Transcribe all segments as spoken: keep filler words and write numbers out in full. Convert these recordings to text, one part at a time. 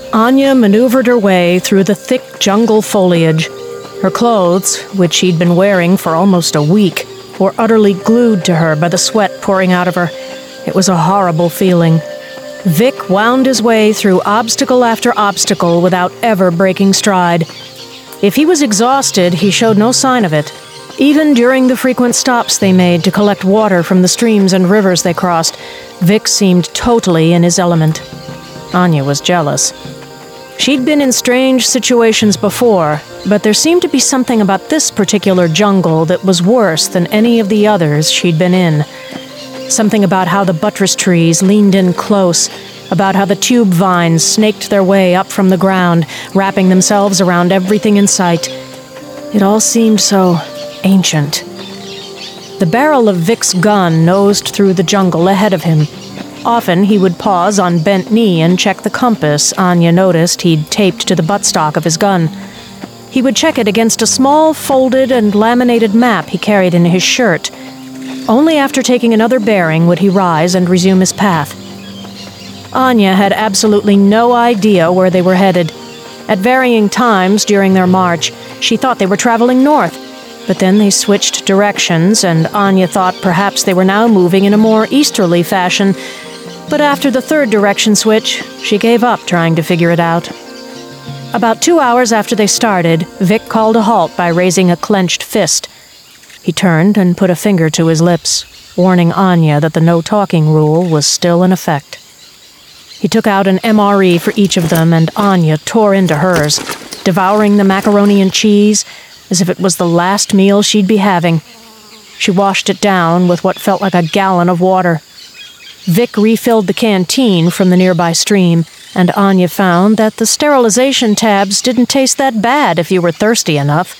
Anya maneuvered her way through the thick jungle foliage. Her clothes, which she'd been wearing for almost a week, were utterly glued to her by the sweat pouring out of her. It was a horrible feeling. Vic wound his way through obstacle after obstacle without ever breaking stride. If he was exhausted, he showed no sign of it. Even during the frequent stops they made to collect water from the streams and rivers they crossed, Vic seemed totally in his element. Anya was jealous. She'd been in strange situations before, but there seemed to be something about this particular jungle that was worse than any of the others she'd been in. Something about how the buttress trees leaned in close, about how the tube vines snaked their way up from the ground, wrapping themselves around everything in sight. It all seemed so ancient. The barrel of Vic's gun nosed through the jungle ahead of him. Often he would pause on bent knee and check the compass Anya noticed he'd taped to the buttstock of his gun. He would check it against a small folded and laminated map he carried in his shirt. Only after taking another bearing would he rise and resume his path. Anya had absolutely no idea where they were headed. At varying times during their march, she thought they were traveling north, but then they switched directions, and Anya thought perhaps they were now moving in a more easterly fashion. But after the third direction switch, she gave up trying to figure it out. About two hours after they started, Vic called a halt by raising a clenched fist. He turned and put a finger to his lips, warning Anya that the no-talking rule was still in effect. He took out an M R E for each of them, and Anya tore into hers, devouring the macaroni and cheese as if it was the last meal she'd be having. She washed it down with what felt like a gallon of water. Vic refilled the canteen from the nearby stream, and Anya found that the sterilization tabs didn't taste that bad if you were thirsty enough.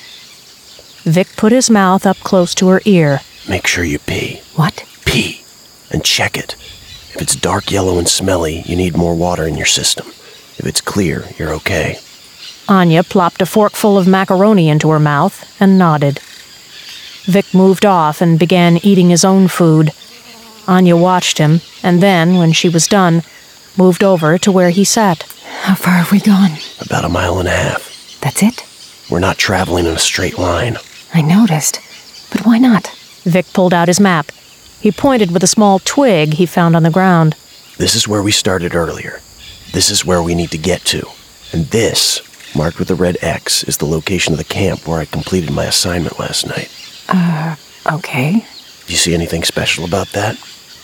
Vic put his mouth up close to her ear. Make sure you pee. What? Pee. And check it. If it's dark yellow and smelly, you need more water in your system. If it's clear, you're okay. Anya plopped a forkful of macaroni into her mouth and nodded. Vic moved off and began eating his own food. Anya watched him, and then, when she was done, moved over to where he sat. How far have we gone? About a mile and a half. That's it? We're not traveling in a straight line. I noticed. But why not? Vic pulled out his map. He pointed with a small twig he found on the ground. This is where we started earlier. This is where we need to get to. And this, marked with a red X, is the location of the camp where I completed my assignment last night. Uh, okay. Do you see anything special about that?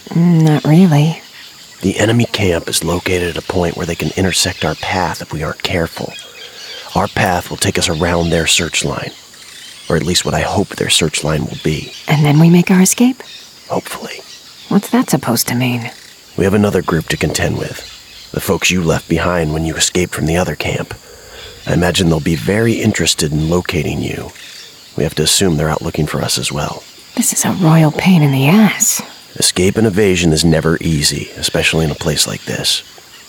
Not really. The enemy camp is located at a point where they can intersect our path if we aren't careful. Our path will take us around their search line. Or at least what I hope their search line will be. And then we make our escape? Hopefully. What's that supposed to mean? We have another group to contend with. The folks you left behind when you escaped from the other camp. I imagine they'll be very interested in locating you. We have to assume they're out looking for us as well. This is a royal pain in the ass. Escape and evasion is never easy, especially in a place like this.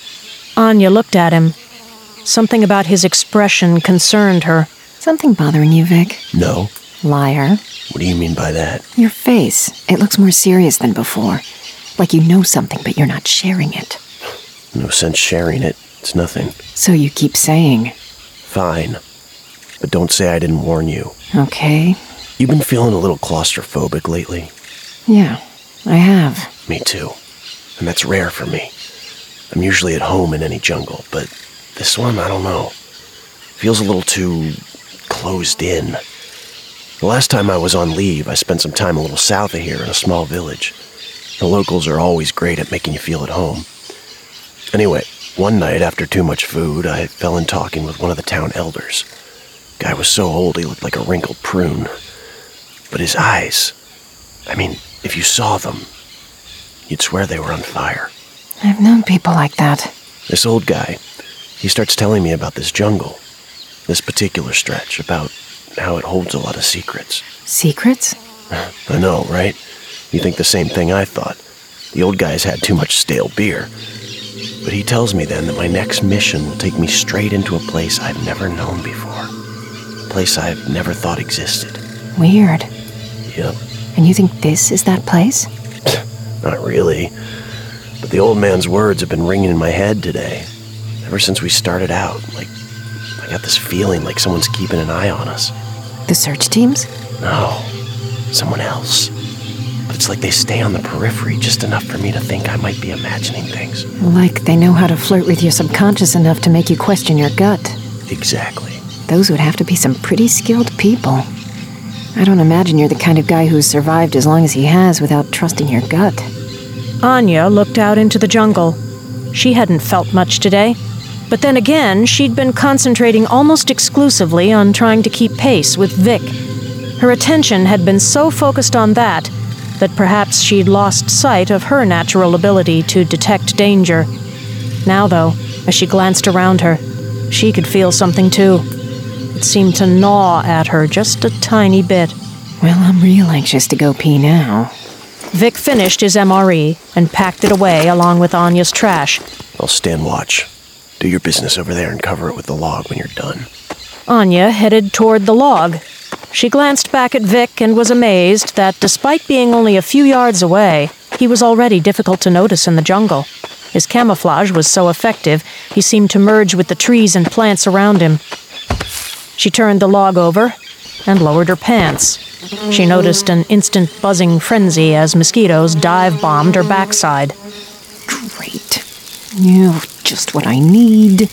Anya looked at him. Something about his expression concerned her. Something bothering you, Vic? No. Liar. What do you mean by that? Your face. It looks more serious than before. Like you know something, but you're not sharing it. No sense sharing it. It's nothing. So you keep saying. Fine. But don't say I didn't warn you. Okay. You've been feeling a little claustrophobic lately. Yeah, I have. Me too. And that's rare for me. I'm usually at home in any jungle, but this one, I don't know. Feels a little too closed in. The last time I was on leave, I spent some time a little south of here in a small village. The locals are always great at making you feel at home. Anyway, one night after too much food, I fell in talking with one of the town elders. Guy was so old he looked like a wrinkled prune. But his eyes, I mean, if you saw them, you'd swear they were on fire. I've known people like that. This old guy, he starts telling me about this jungle, this particular stretch, about how it holds a lot of secrets. Secrets? I know, right? You think the same thing I thought. The old guy's had too much stale beer. But he tells me then that my next mission will take me straight into a place I've never known before. A place I've never thought existed. Weird. Yep. And you think this is that place? Not really. But the old man's words have been ringing in my head today. Ever since we started out, like, I got this feeling like someone's keeping an eye on us. The search teams? No, someone else. But it's like they stay on the periphery just enough for me to think I might be imagining things. Like they know how to flirt with your subconscious enough to make you question your gut. Exactly. Those would have to be some pretty skilled people. I don't imagine you're the kind of guy who's survived as long as he has without trusting your gut. Anya looked out into the jungle. She hadn't felt much today, but then again, she'd been concentrating almost exclusively on trying to keep pace with Vic. Her attention had been so focused on that that perhaps she'd lost sight of her natural ability to detect danger. Now, though, as she glanced around her, she could feel something too. It seemed to gnaw at her just a tiny bit. Well, I'm real anxious to go pee now. Vic finished his M R E and packed it away along with Anya's trash. I'll stand watch. Do your business over there and cover it with the log when you're done. Anya headed toward the log. She glanced back at Vic and was amazed that despite being only a few yards away, he was already difficult to notice in the jungle. His camouflage was so effective, he seemed to merge with the trees and plants around him. She turned the log over and lowered her pants. She noticed an instant buzzing frenzy as mosquitoes dive-bombed her backside. Great. You, just what I need.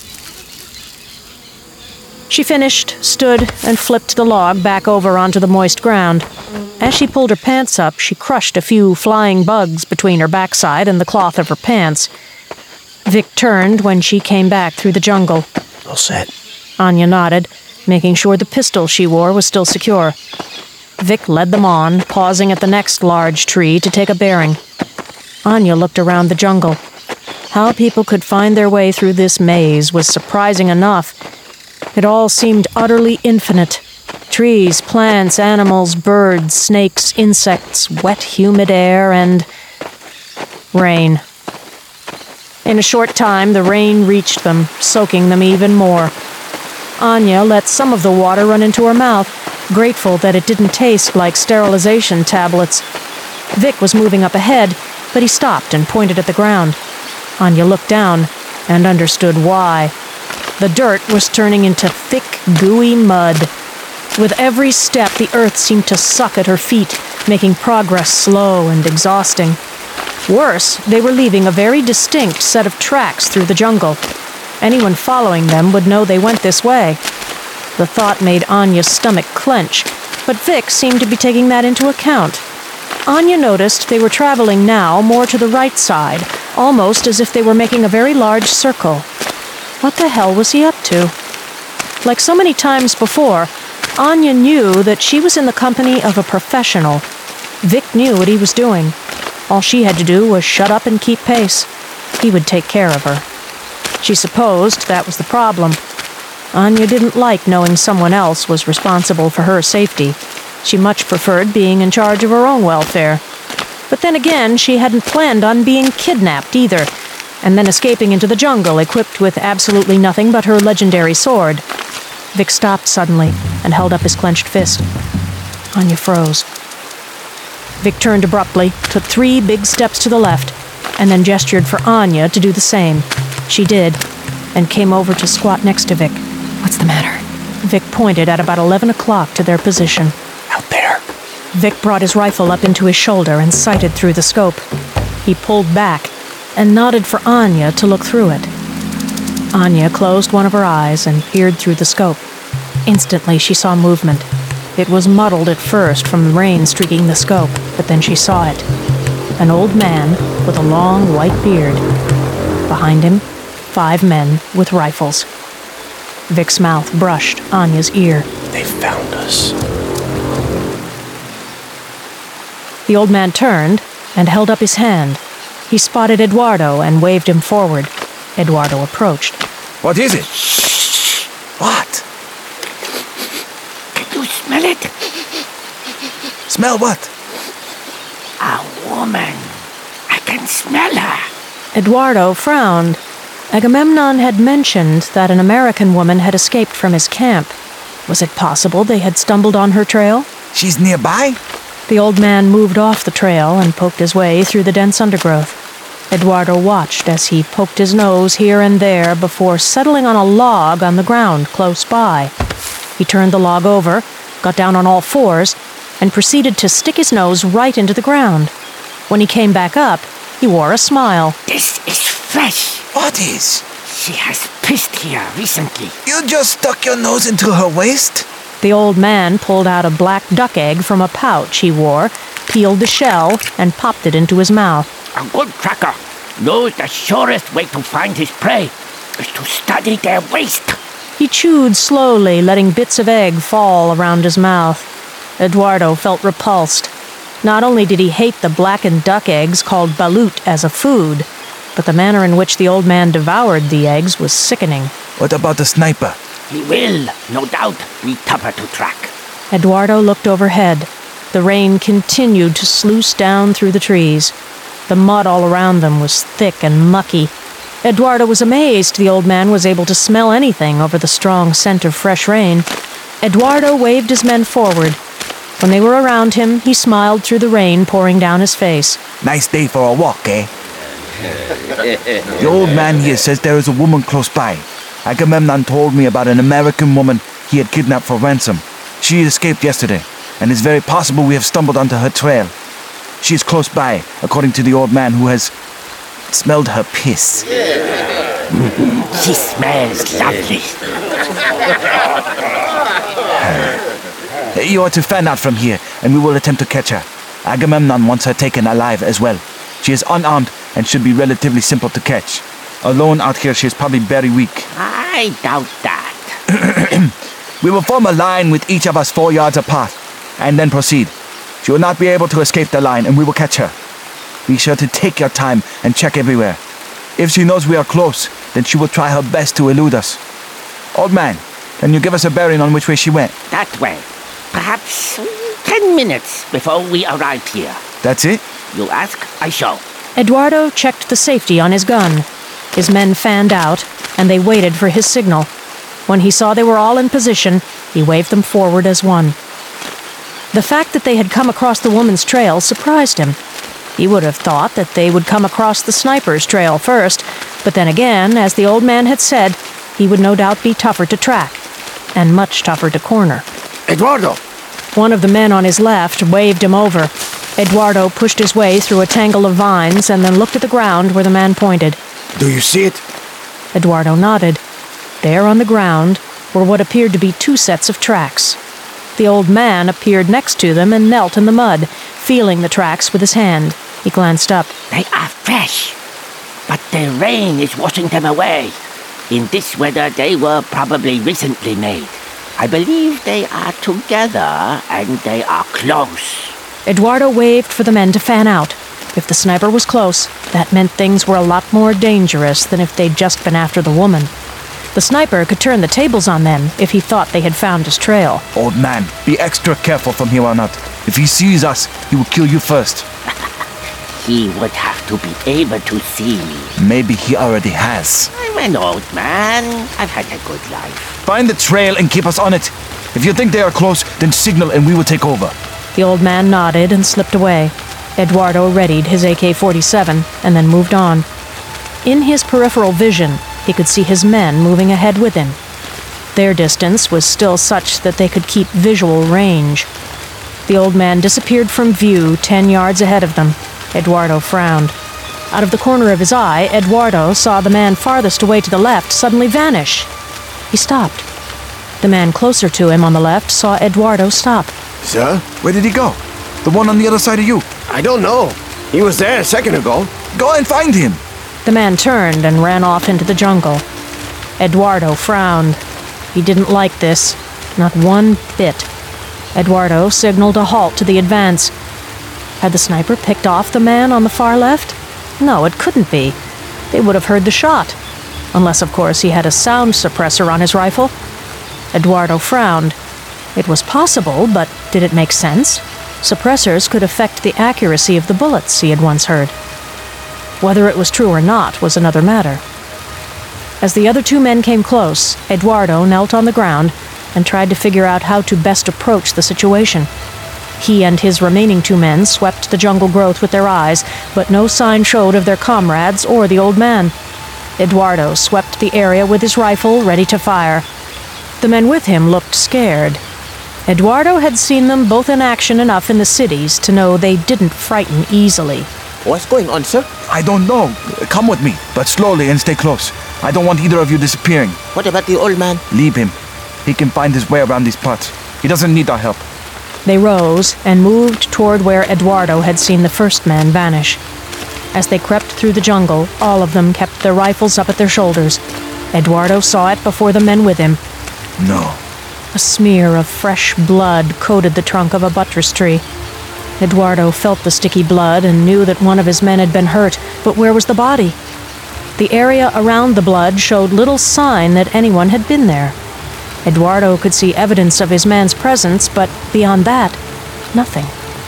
She finished, stood, and flipped the log back over onto the moist ground. As she pulled her pants up, she crushed a few flying bugs between her backside and the cloth of her pants. Vic turned when she came back through the jungle. All set. Anya nodded, making sure the pistol she wore was still secure. Vic led them on, pausing at the next large tree to take a bearing. Anya looked around the jungle. How people could find their way through this maze was surprising enough. It all seemed utterly infinite. Trees, plants, animals, birds, snakes, insects, wet, humid air, and rain. In a short time, the rain reached them, soaking them even more. Anya let some of the water run into her mouth, grateful that it didn't taste like sterilization tablets. Vic was moving up ahead, but he stopped and pointed at the ground. Anya looked down and understood why. The dirt was turning into thick, gooey mud. With every step, the earth seemed to suck at her feet, making progress slow and exhausting. Worse, they were leaving a very distinct set of tracks through the jungle. Anyone following them would know they went this way. The thought made Anya's stomach clench, but Vic seemed to be taking that into account. Anya noticed they were traveling now more to the right side, almost as if they were making a very large circle. What the hell was he up to? Like so many times before, Anya knew that she was in the company of a professional. Vic knew what he was doing. All she had to do was shut up and keep pace. He would take care of her. She supposed that was the problem. Anya didn't like knowing someone else was responsible for her safety. She much preferred being in charge of her own welfare. But then again, she hadn't planned on being kidnapped either, and then escaping into the jungle equipped with absolutely nothing but her legendary sword. Vic stopped suddenly and held up his clenched fist. Anya froze. Vic turned abruptly, took three big steps to the left, and then gestured for Anya to do the same. She did, and came over to squat next to Vic. What's the matter? Vic pointed at about eleven o'clock to their position. Out there. Vic brought his rifle up into his shoulder and sighted through the scope. He pulled back and nodded for Anya to look through it. Anya closed one of her eyes and peered through the scope. Instantly, she saw movement. It was muddled at first from the rain streaking the scope, but then she saw it. An old man with a long white beard. Behind him, five men with rifles. Vic's mouth brushed Anya's ear. They found us. The old man turned and held up his hand. He spotted Eduardo and waved him forward. Eduardo approached. What is it? What? Can you smell it? Smell what? A woman. I can smell her. Eduardo frowned. Agamemnon had mentioned that an American woman had escaped from his camp. Was it possible they had stumbled on her trail? She's nearby? The old man moved off the trail and poked his way through the dense undergrowth. Eduardo watched as he poked his nose here and there before settling on a log on the ground close by. He turned the log over, got down on all fours, and proceeded to stick his nose right into the ground. When he came back up, he wore a smile. This is fresh. What is? She has pissed here recently. You just stuck your nose into her waist? The old man pulled out a black duck egg from a pouch he wore, peeled the shell, and popped it into his mouth. A good tracker knows the surest way to find his prey is to study their waist. He chewed slowly, letting bits of egg fall around his mouth. Eduardo felt repulsed. Not only did he hate the blackened duck eggs called balut as a food, but the manner in which the old man devoured the eggs was sickening. What about the sniper? He will, no doubt, be tougher to track. Eduardo looked overhead. The rain continued to sluice down through the trees. The mud all around them was thick and mucky. Eduardo was amazed the old man was able to smell anything over the strong scent of fresh rain. Eduardo waved his men forward. When they were around him, he smiled through the rain pouring down his face. Nice day for a walk, eh? The old man here says there is a woman close by. Agamemnon told me about an American woman he had kidnapped for ransom. She escaped yesterday, and it's very possible we have stumbled onto her trail. She is close by, according to the old man who has smelled her piss. She smells lovely. You are to fan out from here, and we will attempt to catch her. Agamemnon wants her taken alive as well. She is unarmed and should be relatively simple to catch. Alone out here, she is probably very weak. I doubt that. We will form a line with each of us four yards apart, and then proceed. She will not be able to escape the line, and we will catch her. Be sure to take your time and check everywhere. If she knows we are close, then she will try her best to elude us. Old man, can you give us a bearing on which way she went? That way. Perhaps mm, ten minutes before we arrived here. That's it? You ask, I show. Eduardo checked the safety on his gun. His men fanned out, and they waited for his signal. When he saw they were all in position, he waved them forward as one. The fact that they had come across the woman's trail surprised him. He would have thought that they would come across the sniper's trail first, but then again, as the old man had said, he would no doubt be tougher to track, and much tougher to corner. Eduardo! One of the men on his left waved him over. Eduardo pushed his way through a tangle of vines and then looked at the ground where the man pointed. Do you see it? Eduardo nodded. There on the ground were what appeared to be two sets of tracks. The old man appeared next to them and knelt in the mud, feeling the tracks with his hand. He glanced up. They are fresh, but the rain is washing them away. In this weather, they were probably recently made. I believe they are together, and they are close. Eduardo waved for the men to fan out. If the sniper was close, that meant things were a lot more dangerous than if they'd just been after the woman. The sniper could turn the tables on them if he thought they had found his trail. Old man, be extra careful from here on out. If he sees us, he will kill you first. He would have to be able to see me. Maybe he already has. I'm an old man. I've had a good life. Find the trail and keep us on it. If you think they are close, then signal and we will take over. The old man nodded and slipped away. Eduardo readied his A K forty-seven and then moved on. In his peripheral vision, he could see his men moving ahead with him. Their distance was still such that they could keep visual range. The old man disappeared from view ten yards ahead of them. Eduardo frowned. Out of the corner of his eye, Eduardo saw the man farthest away to the left suddenly vanish. He stopped. The man closer to him on the left saw Eduardo stop. Sir? Where did he go? The one on the other side of you. I don't know. He was there a second ago. Go and find him. The man turned and ran off into the jungle. Eduardo frowned. He didn't like this. Not one bit. Eduardo signaled a halt to the advance. Had the sniper picked off the man on the far left? No, it couldn't be. They would have heard the shot. Unless, of course, he had a sound suppressor on his rifle. Eduardo frowned. It was possible, but did it make sense? Suppressors could affect the accuracy of the bullets, he had once heard. Whether it was true or not was another matter. As the other two men came close, Eduardo knelt on the ground and tried to figure out how to best approach the situation. He and his remaining two men swept the jungle growth with their eyes, but no sign showed of their comrades or the old man. Eduardo swept the area with his rifle, ready to fire. The men with him looked scared. Eduardo had seen them both in action enough in the cities to know they didn't frighten easily. What's going on, sir? I don't know. Come with me, but slowly and stay close. I don't want either of you disappearing. What about the old man? Leave him. He can find his way around these parts. He doesn't need our help. They rose and moved toward where Eduardo had seen the first man vanish. As they crept through the jungle, all of them kept their rifles up at their shoulders. Eduardo saw it before the men with him. No. A smear of fresh blood coated the trunk of a buttress tree. Eduardo felt the sticky blood and knew that one of his men had been hurt, but where was the body? The area around the blood showed little sign that anyone had been there. Eduardo could see evidence of his man's presence, but beyond that, nothing.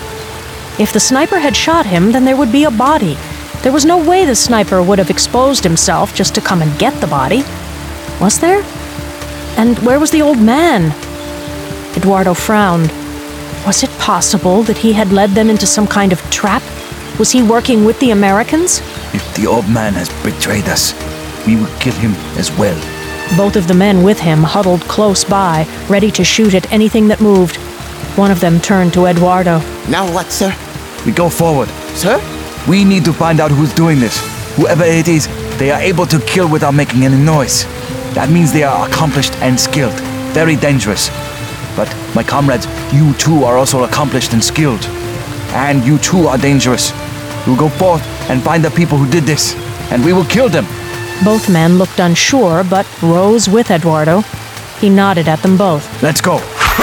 If the sniper had shot him, then there would be a body. There was no way the sniper would have exposed himself just to come and get the body. Was there? And where was the old man? Eduardo frowned. Was it possible that he had led them into some kind of trap? Was he working with the Americans? If the old man has betrayed us, we will kill him as well. Both of the men with him huddled close by, ready to shoot at anything that moved. One of them turned to Eduardo. Now what, sir? We go forward. Sir? We need to find out who's doing this. Whoever it is, they are able to kill without making any noise. That means they are accomplished and skilled. Very dangerous. But, my comrades, you too are also accomplished and skilled. And you too are dangerous. We'll go forth and find the people who did this, and we will kill them. Both men looked unsure, but rose with Eduardo. He nodded at them both. Let's go.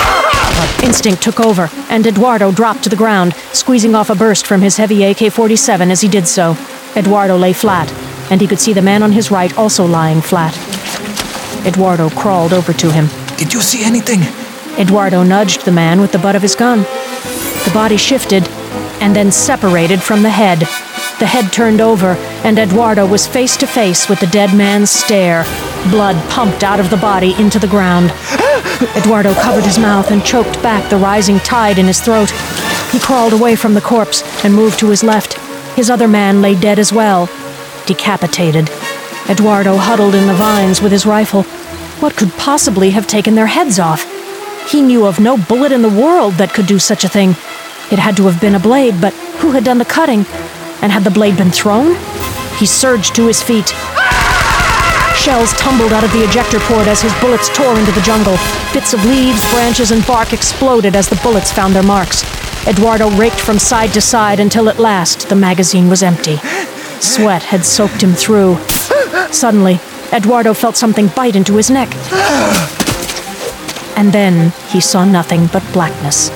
But instinct took over, and Eduardo dropped to the ground, squeezing off a burst from his heavy A K forty-seven as he did so. Eduardo lay flat, and he could see the man on his right also lying flat. Eduardo crawled over to him. Did you see anything? Eduardo nudged the man with the butt of his gun. The body shifted, and then separated from the head. The head turned over, and Eduardo was face to face with the dead man's stare. Blood pumped out of the body into the ground. Eduardo covered his mouth and choked back the rising tide in his throat. He crawled away from the corpse and moved to his left. His other man lay dead as well, decapitated. Eduardo huddled in the vines with his rifle. What could possibly have taken their heads off? He knew of no bullet in the world that could do such a thing. It had to have been a blade, but who had done the cutting? And had the blade been thrown? He surged to his feet. Shells tumbled out of the ejector port as his bullets tore into the jungle. Bits of leaves, branches, and bark exploded as the bullets found their marks. Eduardo raked from side to side until at last the magazine was empty. Sweat had soaked him through. Suddenly, Eduardo felt something bite into his neck. And then he saw nothing but blackness.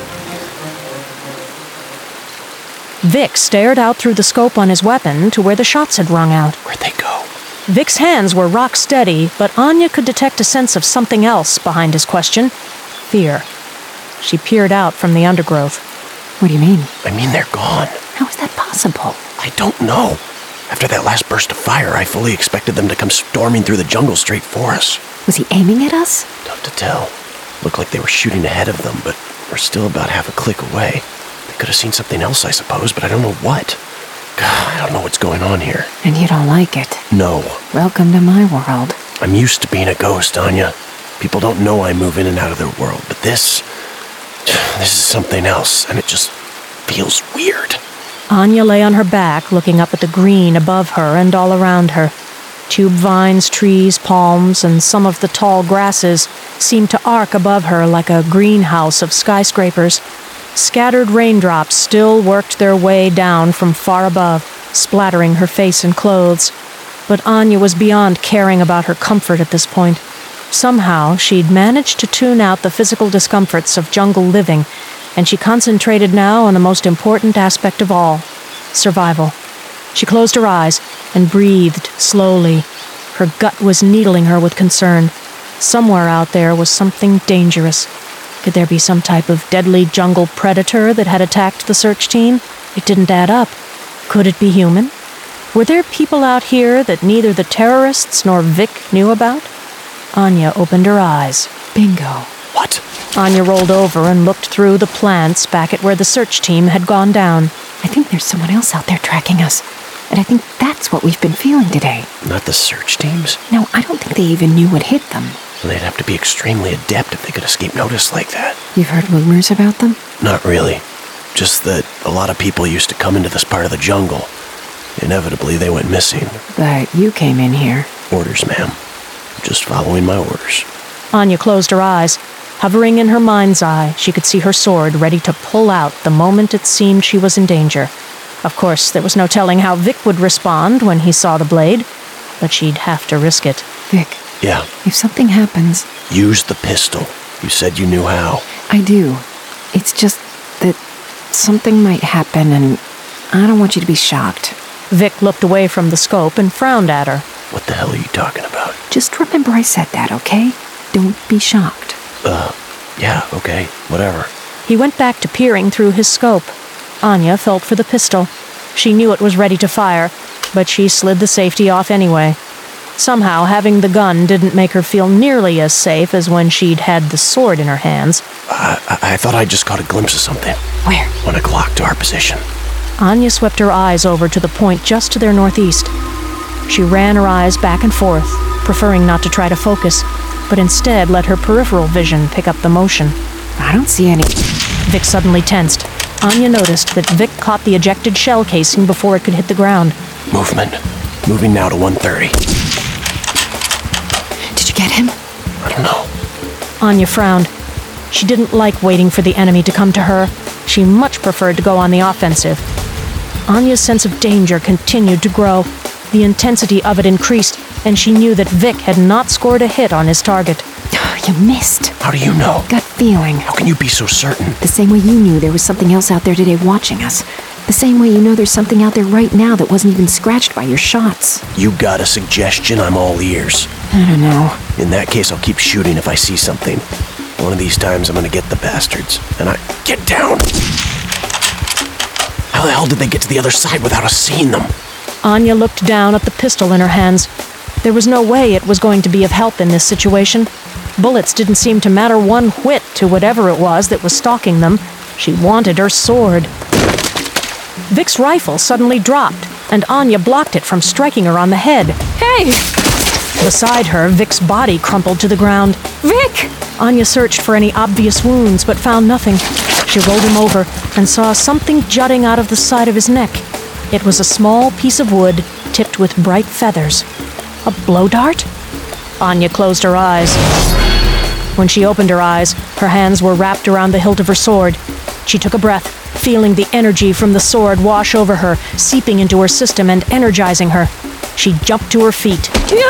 Vic stared out through the scope on his weapon to where the shots had rung out. Where'd they go? Vic's hands were rock steady, but Anya could detect a sense of something else behind his question. Fear. She peered out from the undergrowth. What do you mean? I mean, they're gone. How is that possible? I don't know. After that last burst of fire, I fully expected them to come storming through the jungle straight for us. Was he aiming at us? Tough to tell. Looked like they were shooting ahead of them, but we're still about half a click away. They could have seen something else, I suppose, but I don't know what. God, I don't know what's going on here. And you don't like it? No. Welcome to my world. I'm used to being a ghost, Anya. People don't know I move in and out of their world, but this... This is something else, and it just feels weird. Anya lay on her back, looking up at the green above her and all around her. Tube vines, trees, palms, and some of the tall grasses seemed to arc above her like a greenhouse of skyscrapers. Scattered raindrops still worked their way down from far above, splattering her face and clothes. But Anya was beyond caring about her comfort at this point. Somehow, she'd managed to tune out the physical discomforts of jungle living, and she concentrated now on the most important aspect of all, survival. She closed her eyes and breathed slowly. Her gut was needling her with concern. Somewhere out there was something dangerous. Could there be some type of deadly jungle predator that had attacked the search team? It didn't add up. Could it be human? Were there people out here that neither the terrorists nor Vic knew about? Anya opened her eyes. Bingo. What? Anya rolled over and looked through the plants back at where the search team had gone down. I think there's someone else out there tracking us. And I think that's what we've been feeling today. Not the search teams? No, I don't think they even knew what hit them. They'd have to be extremely adept if they could escape notice like that. You've heard rumors about them? Not really. Just that a lot of people used to come into this part of the jungle. Inevitably, they went missing. But you came in here. Orders, ma'am. Just following my orders. Anya closed her eyes. Hovering in her mind's eye, she could see her sword ready to pull out the moment it seemed she was in danger. Of course, there was no telling how Vic would respond when he saw the blade, but she'd have to risk it. Vic. Yeah? If something happens... Use the pistol. You said you knew how. I do. It's just that something might happen and I don't want you to be shocked. Vic looked away from the scope and frowned at her. What the hell are you talking about? Just remember I said that, okay? Don't be shocked. Uh, yeah, okay, whatever. He went back to peering through his scope. Anya felt for the pistol. She knew it was ready to fire, but she slid the safety off anyway. Somehow, having the gun didn't make her feel nearly as safe as when she'd had the sword in her hands. Uh, I-, I thought I just caught a glimpse of something. Where? When it clocked to our position. Anya swept her eyes over to the point just to their northeast. She ran her eyes back and forth, preferring not to try to focus, but instead let her peripheral vision pick up the motion. I don't see any. Vic suddenly tensed. Anya noticed that Vic caught the ejected shell casing before it could hit the ground. Movement. Moving now to one thirty. Did you get him? I don't know. Anya frowned. She didn't like waiting for the enemy to come to her. She much preferred to go on the offensive. Anya's sense of danger continued to grow. The intensity of it increased, and she knew that Vic had not scored a hit on his target. You missed. How do you know? Gut feeling. How can you be so certain? The same way you knew there was something else out there today watching us. The same way you know there's something out there right now that wasn't even scratched by your shots. You got a suggestion, I'm all ears. I don't know. In that case, I'll keep shooting if I see something. One of these times I'm gonna get the bastards. And I... Get down! How the hell did they get to the other side without us seeing them? Anya looked down at the pistol in her hands. There was no way it was going to be of help in this situation. Bullets didn't seem to matter one whit to whatever it was that was stalking them. She wanted her sword. Vic's rifle suddenly dropped, and Anya blocked it from striking her on the head. Hey! Beside her, Vic's body crumpled to the ground. Vic! Anya searched for any obvious wounds, but found nothing. She rolled him over and saw something jutting out of the side of his neck. It was a small piece of wood tipped with bright feathers. A blow dart? Anya closed her eyes. When she opened her eyes, her hands were wrapped around the hilt of her sword. She took a breath, feeling the energy from the sword wash over her, seeping into her system and energizing her. She jumped to her feet.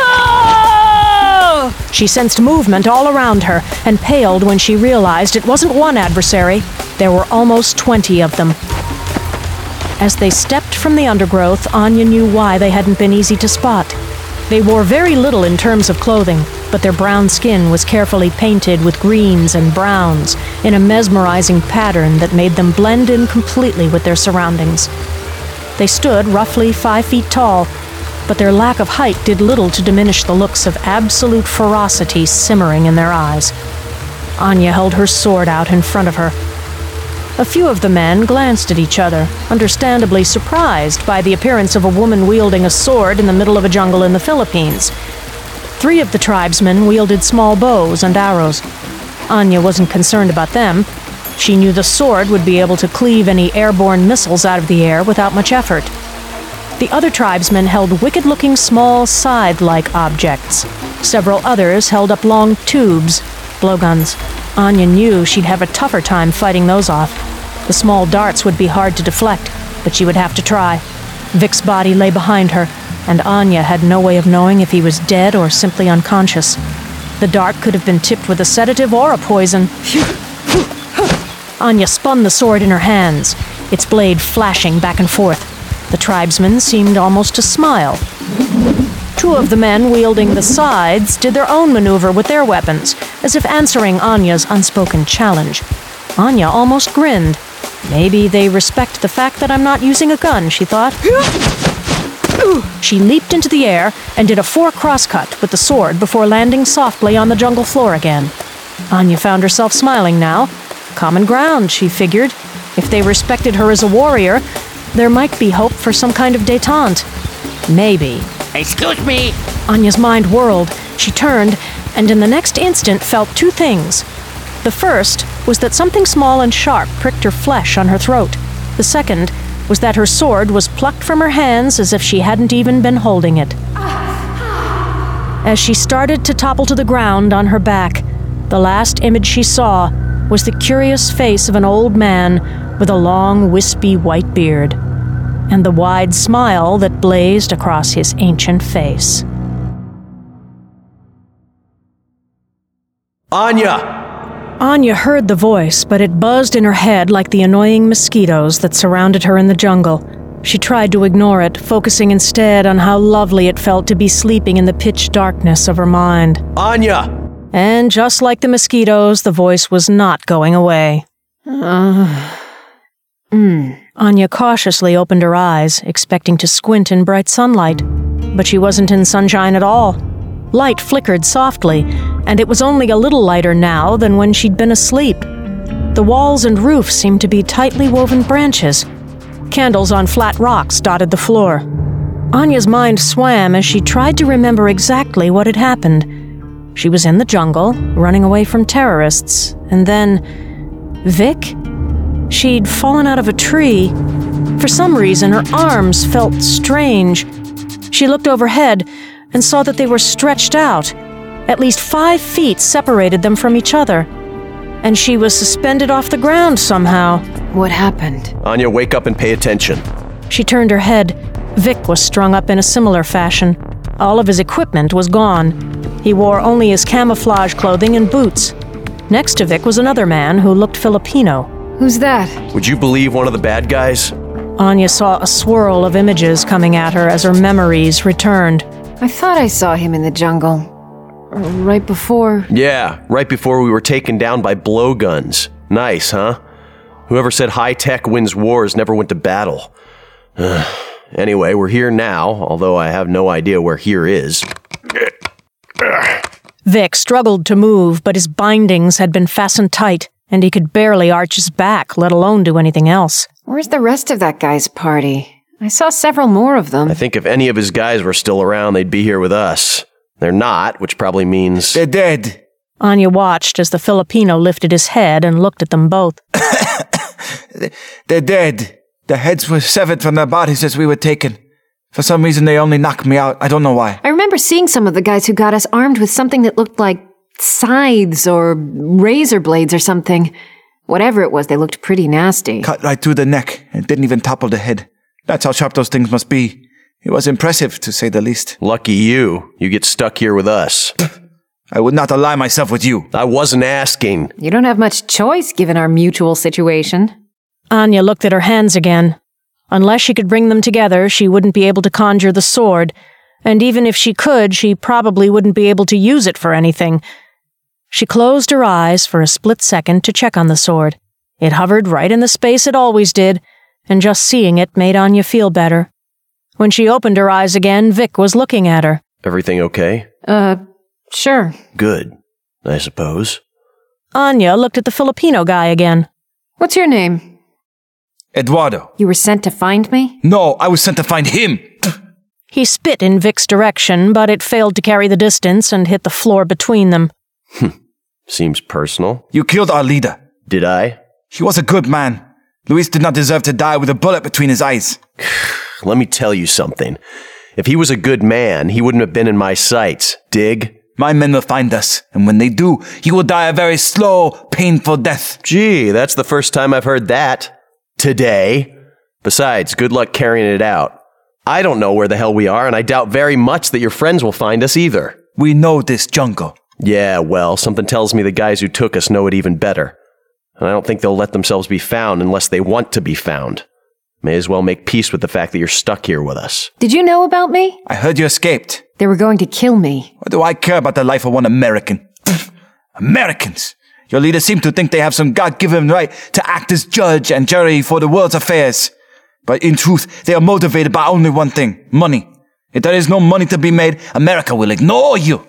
No! She sensed movement all around her and paled when she realized it wasn't one adversary. There were almost twenty of them. As they stepped from the undergrowth, Anya knew why they hadn't been easy to spot. They wore very little in terms of clothing, but their brown skin was carefully painted with greens and browns in a mesmerizing pattern that made them blend in completely with their surroundings. They stood roughly five feet tall, but their lack of height did little to diminish the looks of absolute ferocity simmering in their eyes. Anya held her sword out in front of her. A few of the men glanced at each other, understandably surprised by the appearance of a woman wielding a sword in the middle of a jungle in the Philippines. Three of the tribesmen wielded small bows and arrows. Anya wasn't concerned about them. She knew the sword would be able to cleave any airborne missiles out of the air without much effort. The other tribesmen held wicked-looking small scythe-like objects. Several others held up long tubes, blowguns. Anya knew she'd have a tougher time fighting those off. The small darts would be hard to deflect, but she would have to try. Vic's body lay behind her, and Anya had no way of knowing if he was dead or simply unconscious. The dart could have been tipped with a sedative or a poison. Anya spun the sword in her hands, its blade flashing back and forth. The tribesmen seemed almost to smile. Two of the men wielding the scythes did their own maneuver with their weapons, as if answering Anya's unspoken challenge. Anya almost grinned. Maybe they respect the fact that I'm not using a gun, she thought. She leaped into the air and did a four crosscut with the sword before landing softly on the jungle floor again. Anya found herself smiling now. Common ground, she figured. If they respected her as a warrior, there might be hope for some kind of détente. Maybe. Excuse me! Anya's mind whirled. She turned, and in the next instant felt two things. The first was that something small and sharp pricked her flesh on her throat. The second was that her sword was plucked from her hands as if she hadn't even been holding it. As she started to topple to the ground on her back, the last image she saw was the curious face of an old man with a long, wispy white beard, and the wide smile that blazed across his ancient face. Anya! Anya heard the voice, but it buzzed in her head like the annoying mosquitoes that surrounded her in the jungle. She tried to ignore it, focusing instead on how lovely it felt to be sleeping in the pitch darkness of her mind. Anya! And just like the mosquitoes, the voice was not going away. Uh, mm. Anya cautiously opened her eyes, expecting to squint in bright sunlight. But she wasn't in sunshine at all. Light flickered softly, and it was only a little lighter now than when she'd been asleep. The walls and roof seemed to be tightly woven branches. Candles on flat rocks dotted the floor. Anya's mind swam as she tried to remember exactly what had happened. She was in the jungle, running away from terrorists, and then... Vic? She'd fallen out of a tree. For some reason, her arms felt strange. She looked overhead and saw that they were stretched out. At least five feet separated them from each other. And she was suspended off the ground somehow. What happened? Anya, wake up and pay attention. She turned her head. Vic was strung up in a similar fashion. All of his equipment was gone. He wore only his camouflage clothing and boots. Next to Vic was another man who looked Filipino. Who's that? Would you believe one of the bad guys? Anya saw a swirl of images coming at her as her memories returned. I thought I saw him in the jungle. Right before... Yeah, right before we were taken down by blowguns. Nice, huh? Whoever said high-tech wins wars never went to battle. Anyway, we're here now, although I have no idea where here is. Vic struggled to move, but his bindings had been fastened tight, and he could barely arch his back, let alone do anything else. Where's the rest of that guy's party? I saw several more of them. I think if any of his guys were still around, they'd be here with us. They're not, which probably means... They're dead. Anya watched as the Filipino lifted his head and looked at them both. They're dead. Their heads were severed from their bodies as we were taken. For some reason, they only knocked me out. I don't know why. I remember seeing some of the guys who got us armed with something that looked like scythes or razor blades or something. Whatever it was, they looked pretty nasty. Cut right through the neck and didn't even topple the head. That's how sharp those things must be. It was impressive, to say the least. Lucky you. You get stuck here with us. I would not ally myself with you. I wasn't asking. You don't have much choice given our mutual situation. Anya looked at her hands again. Unless she could bring them together, she wouldn't be able to conjure the sword, and even if she could, she probably wouldn't be able to use it for anything. She closed her eyes for a split second to check on the sword. It hovered right in the space it always did, and just seeing it made Anya feel better. When she opened her eyes again, Vic was looking at her. Everything okay? Uh, sure. Good, I suppose. Anya looked at the Filipino guy again. What's your name? Eduardo. You were sent to find me? No, I was sent to find him. He spit in Vic's direction, but it failed to carry the distance and hit the floor between them. Seems personal. You killed our leader. Did I? He was a good man. Luis did not deserve to die with a bullet between his eyes. Let me tell you something. If he was a good man, he wouldn't have been in my sights. Dig? My men will find us, and when they do, he will die a very slow, painful death. Gee, that's the first time I've heard that. Today. Besides, good luck carrying it out. I don't know where the hell we are, and I doubt very much that your friends will find us either. We know this jungle. Yeah, well, something tells me the guys who took us know it even better. And I don't think they'll let themselves be found unless they want to be found. May as well make peace with the fact that you're stuck here with us. Did you know about me? I heard you escaped. They were going to kill me. What do I care about the life of one American? Americans! Your leaders seem to think they have some God-given right to act as judge and jury for the world's affairs. But in truth, they are motivated by only one thing, money. If there is no money to be made, America will ignore you.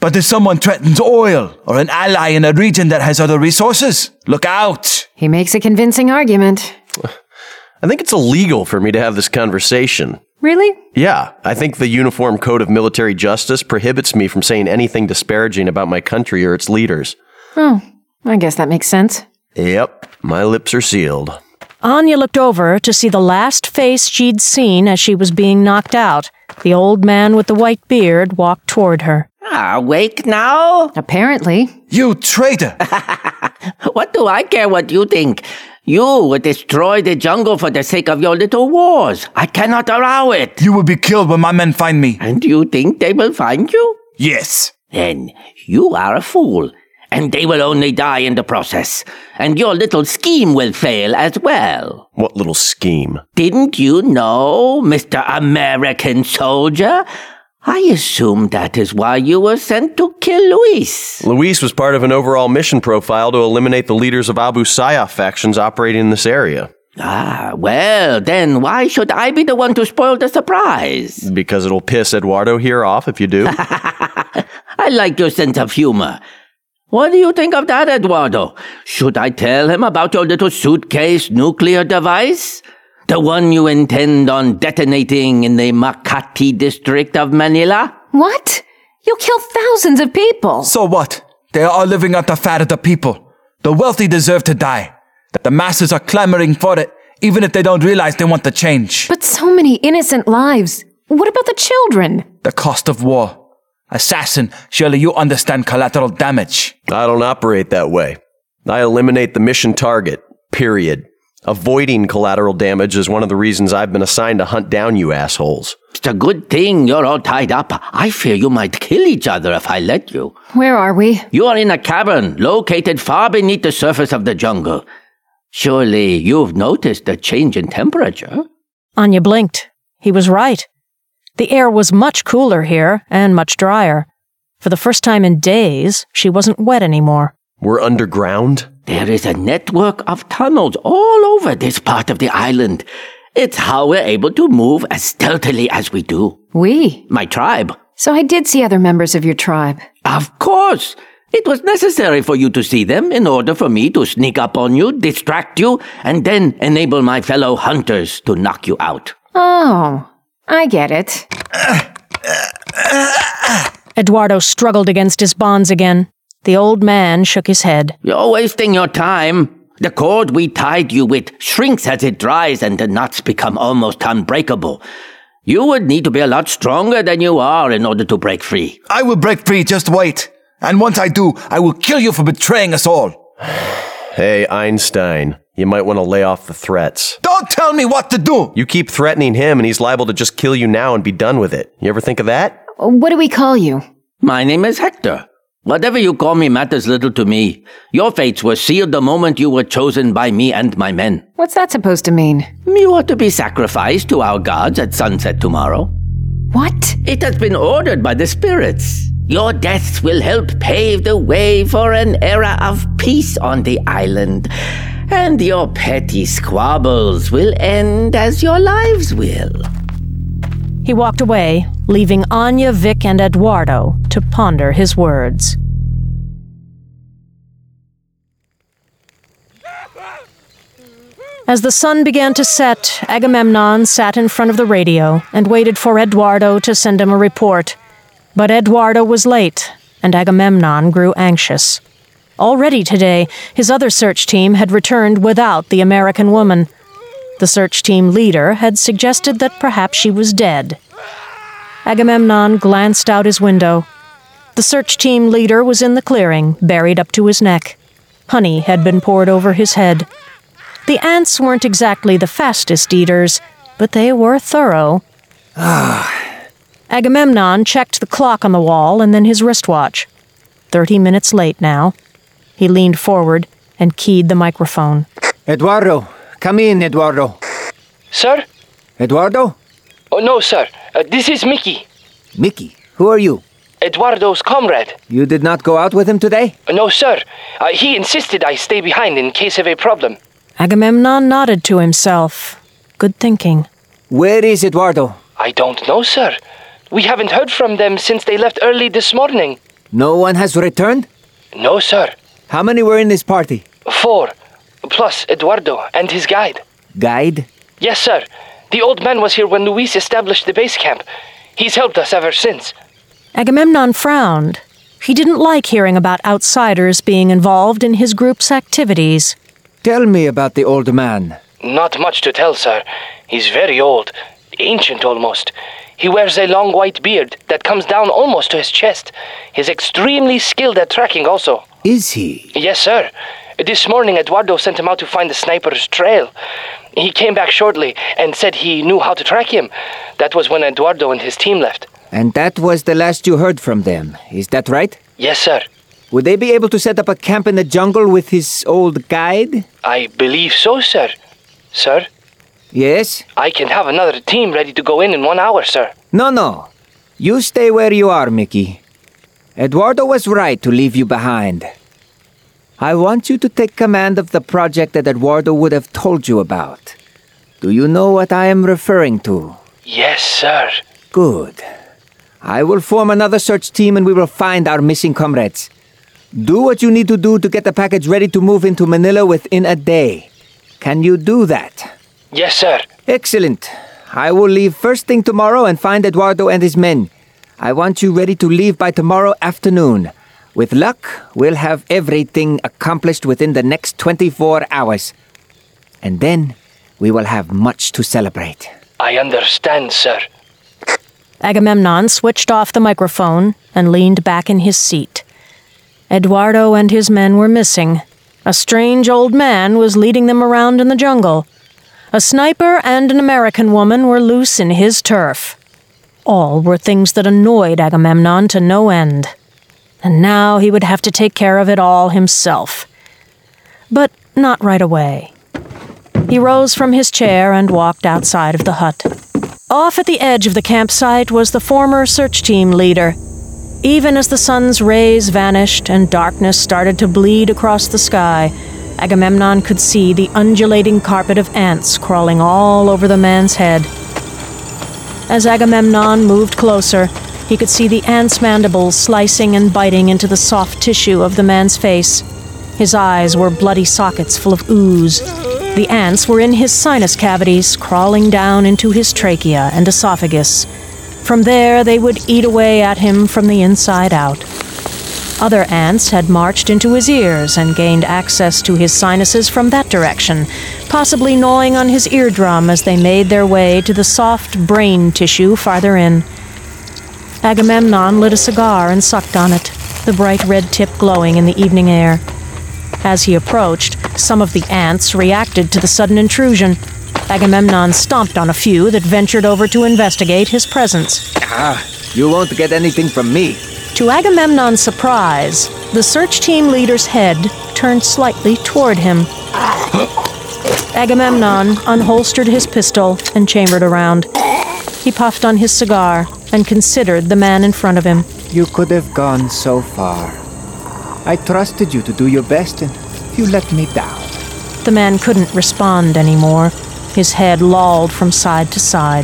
But if someone threatens oil or an ally in a region that has other resources, look out. He makes a convincing argument. I think it's illegal for me to have this conversation. Really? Yeah, I think the Uniform Code of Military Justice prohibits me from saying anything disparaging about my country or its leaders. Oh, I guess that makes sense. Yep, my lips are sealed. Anya looked over to see the last face she'd seen as she was being knocked out. The old man with the white beard walked toward her. Awake now? Apparently. You traitor! What do I care what you think? You would destroy the jungle for the sake of your little wars. I cannot allow it. You will be killed when my men find me. And you think they will find you? Yes. Then you are a fool. And they will only die in the process. And your little scheme will fail as well. What little scheme? Didn't you know, Mister American Soldier? I assume that is why you were sent to kill Luis. Luis was part of an overall mission profile to eliminate the leaders of Abu Sayyaf factions operating in this area. Ah, well, then why should I be the one to spoil the surprise? Because it'll piss Eduardo here off if you do. I like your sense of humor. What do you think of that, Eduardo? Should I tell him about your little suitcase nuclear device? The one you intend on detonating in the Makati district of Manila? What? You'll kill thousands of people. So what? They are all living on the fat of the people. The wealthy deserve to die. The masses are clamoring for it, even if they don't realize they want the change. But so many innocent lives. What about the children? The cost of war. Assassin, surely you understand collateral damage. I don't operate that way. I eliminate the mission target, period. Avoiding collateral damage is one of the reasons I've been assigned to hunt down you assholes. It's a good thing you're all tied up. I fear you might kill each other if I let you. Where are we? You are in a cavern located far beneath the surface of the jungle. Surely you've noticed a change in temperature? Anya blinked. He was right. The air was much cooler here and much drier. For the first time in days, she wasn't wet anymore. We're underground? There is a network of tunnels all over this part of the island. It's how we're able to move as stealthily as we do. We? My tribe. So I did see other members of your tribe. Of course. It was necessary for you to see them in order for me to sneak up on you, distract you, and then enable my fellow hunters to knock you out. Oh, I get it. Eduardo struggled against his bonds again. The old man shook his head. You're wasting your time. The cord we tied you with shrinks as it dries and the knots become almost unbreakable. You would need to be a lot stronger than you are in order to break free. I will break free, just wait. And once I do, I will kill you for betraying us all. Hey, Einstein, you might want to lay off the threats. Don't tell me what to do! You keep threatening him and he's liable to just kill you now and be done with it. You ever think of that? What do we call you? My name is Hector. Whatever you call me matters little to me. Your fates were sealed the moment you were chosen by me and my men. What's that supposed to mean? You are to be sacrificed to our gods at sunset tomorrow. What? It has been ordered by the spirits. Your deaths will help pave the way for an era of peace on the island. And your petty squabbles will end as your lives will. He walked away, leaving Anya, Vic, and Eduardo to ponder his words. As the sun began to set, Agamemnon sat in front of the radio and waited for Eduardo to send him a report. But Eduardo was late, and Agamemnon grew anxious. Already today, his other search team had returned without the American woman. The search team leader had suggested that perhaps she was dead. Agamemnon glanced out his window. The search team leader was in the clearing, buried up to his neck. Honey had been poured over his head. The ants weren't exactly the fastest eaters, but they were thorough. Agamemnon checked the clock on the wall and then his wristwatch. Thirty minutes late now. He leaned forward and keyed the microphone. Eduardo, come in, Eduardo. Sir? Eduardo? Oh, no, sir. Uh, this is Mickey. Mickey, who are you? Eduardo's comrade. You did not go out with him today? Uh, no, sir. Uh, he insisted I stay behind in case of a problem. Agamemnon nodded to himself. Good thinking. Where is Eduardo? I don't know, sir. We haven't heard from them since they left early this morning. No one has returned? No, sir. How many were in this party? Four. Plus Eduardo and his guide. Guide? Yes, sir. The old man was here when Luis established the base camp. He's helped us ever since. Agamemnon frowned. He didn't like hearing about outsiders being involved in his group's activities. Tell me about the old man. Not much to tell, sir. He's very old. Ancient, almost. He wears a long white beard that comes down almost to his chest. He's extremely skilled at tracking also. Is he? Yes, sir. This morning, Eduardo sent him out to find the sniper's trail. He came back shortly and said he knew how to track him. That was when Eduardo and his team left. And that was the last you heard from them, is that right? Yes, sir. Would they be able to set up a camp in the jungle with his old guide? I believe so, sir. Sir? Yes? I can have another team ready to go in in one hour, sir. No, no. You stay where you are, Mickey. Eduardo was right to leave you behind. I want you to take command of the project that Eduardo would have told you about. Do you know what I am referring to? Yes, sir. Good. I will form another search team and we will find our missing comrades. Do what you need to do to get the package ready to move into Manila within a day. Can you do that? Yes, sir. Excellent. I will leave first thing tomorrow and find Eduardo and his men. I want you ready to leave by tomorrow afternoon. With luck, we'll have everything accomplished within the next twenty-four hours. And then, we will have much to celebrate. I understand, sir. Agamemnon switched off the microphone and leaned back in his seat. Eduardo and his men were missing. A strange old man was leading them around in the jungle. A sniper and an American woman were loose in his turf. All were things that annoyed Agamemnon to no end. And now he would have to take care of it all himself. But not right away. He rose from his chair and walked outside of the hut. Off at the edge of the campsite was the former search team leader. Even as the sun's rays vanished and darkness started to bleed across the sky, Agamemnon could see the undulating carpet of ants crawling all over the man's head. As Agamemnon moved closer, he could see the ants' mandibles slicing and biting into the soft tissue of the man's face. His eyes were bloody sockets full of ooze. The ants were in his sinus cavities, crawling down into his trachea and esophagus. From there, they would eat away at him from the inside out. Other ants had marched into his ears and gained access to his sinuses from that direction, possibly gnawing on his eardrum as they made their way to the soft brain tissue farther in. Agamemnon lit a cigar and sucked on it, the bright red tip glowing in the evening air. As he approached, some of the ants reacted to the sudden intrusion. Agamemnon stomped on a few that ventured over to investigate his presence. Ah, you won't get anything from me. To Agamemnon's surprise, the search team leader's head turned slightly toward him. Agamemnon unholstered his pistol and chambered around. He puffed on his cigar and considered the man in front of him. You could have gone so far. I trusted you to do your best and you let me down. The man couldn't respond anymore. His head lolled from side to side.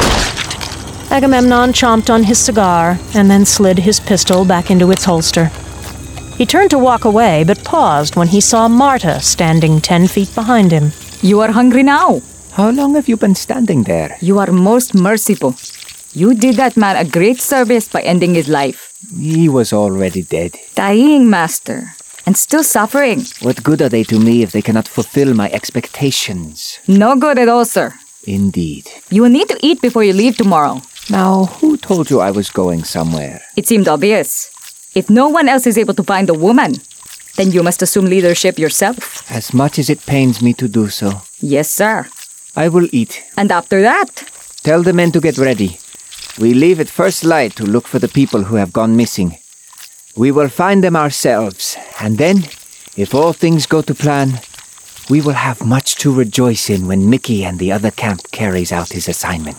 Agamemnon chomped on his cigar and then slid his pistol back into its holster. He turned to walk away, but paused when he saw Marta standing ten feet behind him. You are hungry now. How long have you been standing there? You are most merciful. You did that man a great service by ending his life. He was already dead. Dying, master. And still suffering. What good are they to me if they cannot fulfill my expectations? No good at all, sir. Indeed. You will need to eat before you leave tomorrow. Now, who told you I was going somewhere? It seemed obvious. If no one else is able to find the woman, then you must assume leadership yourself. As much as it pains me to do so. Yes, sir. I will eat. And after that? Tell the men to get ready. We leave at first light to look for the people who have gone missing. We will find them ourselves, and then, if all things go to plan, we will have much to rejoice in when Mickey and the other camp carries out his assignment.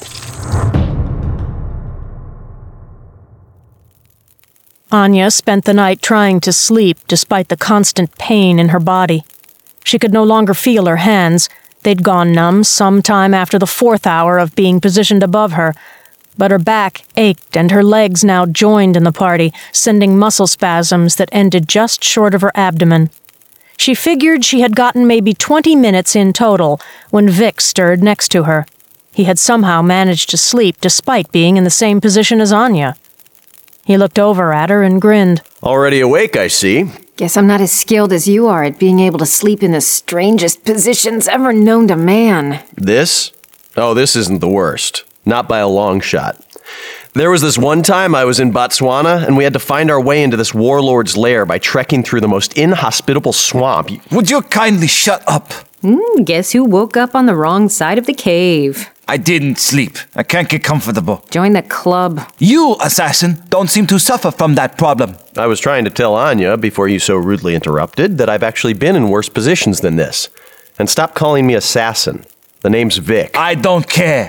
Anya spent the night trying to sleep despite the constant pain in her body. She could no longer feel her hands. They'd gone numb some time after the fourth hour of being positioned above her. but her back ached and her legs now joined in the party, sending muscle spasms that ended just short of her abdomen. She figured she had gotten maybe twenty minutes in total when Vic stirred next to her. He had somehow managed to sleep despite being in the same position as Anya. He looked over at her and grinned. Already awake, I see. Guess I'm not as skilled as you are at being able to sleep in the strangest positions ever known to man. This? Oh, this isn't the worst. Not by a long shot. There was this one time I was in Botswana, and we had to find our way into this warlord's lair by trekking through the most inhospitable swamp. Would you kindly shut up? Mm, guess who woke up on the wrong side of the cave? I didn't sleep. I can't get comfortable. Join the club. You, assassin, don't seem to suffer from that problem. I was trying to tell Anya, before you so rudely interrupted, that I've actually been in worse positions than this. And stop calling me assassin. The name's Vic. I don't care.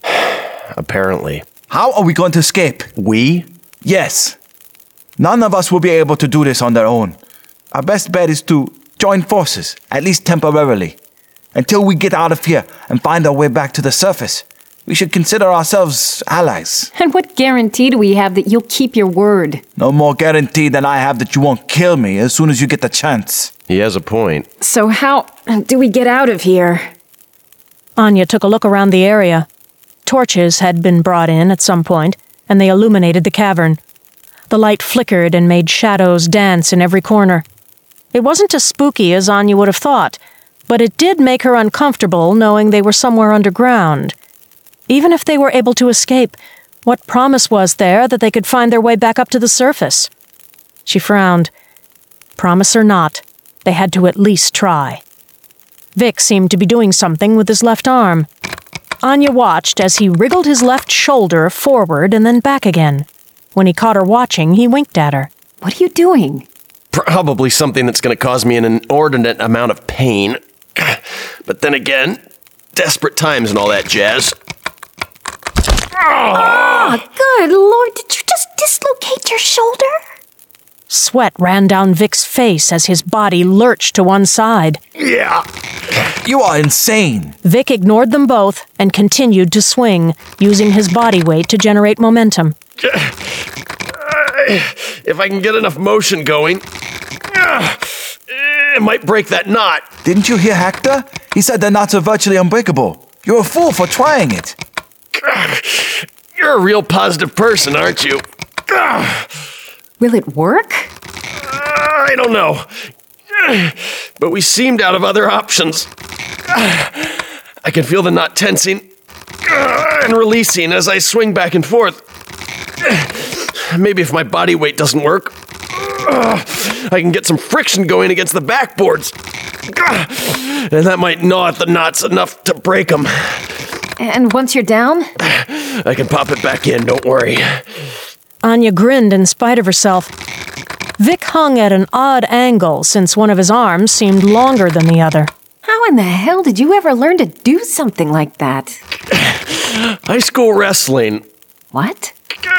Apparently. How are we going to escape? We? Yes. None of us will be able to do this on their own. Our best bet is to join forces, at least temporarily. Until we get out of here and find our way back to the surface, we should consider ourselves allies. And what guarantee do we have that you'll keep your word? No more guarantee than I have that you won't kill me as soon as you get the chance. He has a point. So how do we get out of here? Anya took a look around the area. Torches had been brought in at some point, and they illuminated the cavern. The light flickered and made shadows dance in every corner. It wasn't as spooky as Anya would have thought, but it did make her uncomfortable knowing they were somewhere underground. Even if they were able to escape, what promise was there that they could find their way back up to the surface? She frowned. Promise or not, they had to at least try. Vic seemed to be doing something with his left arm. Anya watched as he wriggled his left shoulder forward and then back again. When he caught her watching, he winked at her. What are you doing? Probably something that's going to cause me an inordinate amount of pain. But then again, desperate times and all that jazz. Oh, good Lord, did you just dislocate your shoulder? Sweat ran down Vic's face as his body lurched to one side. Yeah. You are insane. Vic ignored them both and continued to swing, using his body weight to generate momentum. If I can get enough motion going, it might break that knot. Didn't you hear Hector? He said the knots are virtually unbreakable. You're a fool for trying it. You're a real positive person, aren't you? Will it work? I don't know. But we seemed out of other options. I can feel the knot tensing and releasing as I swing back and forth. Maybe if my body weight doesn't work, I can get some friction going against the backboards. And that might gnaw at the knots enough to break them. And once you're down? I can pop it back in, don't worry. Anya grinned in spite of herself. Vic hung at an odd angle since one of his arms seemed longer than the other. How in the hell did you ever learn to do something like that? High school wrestling. What?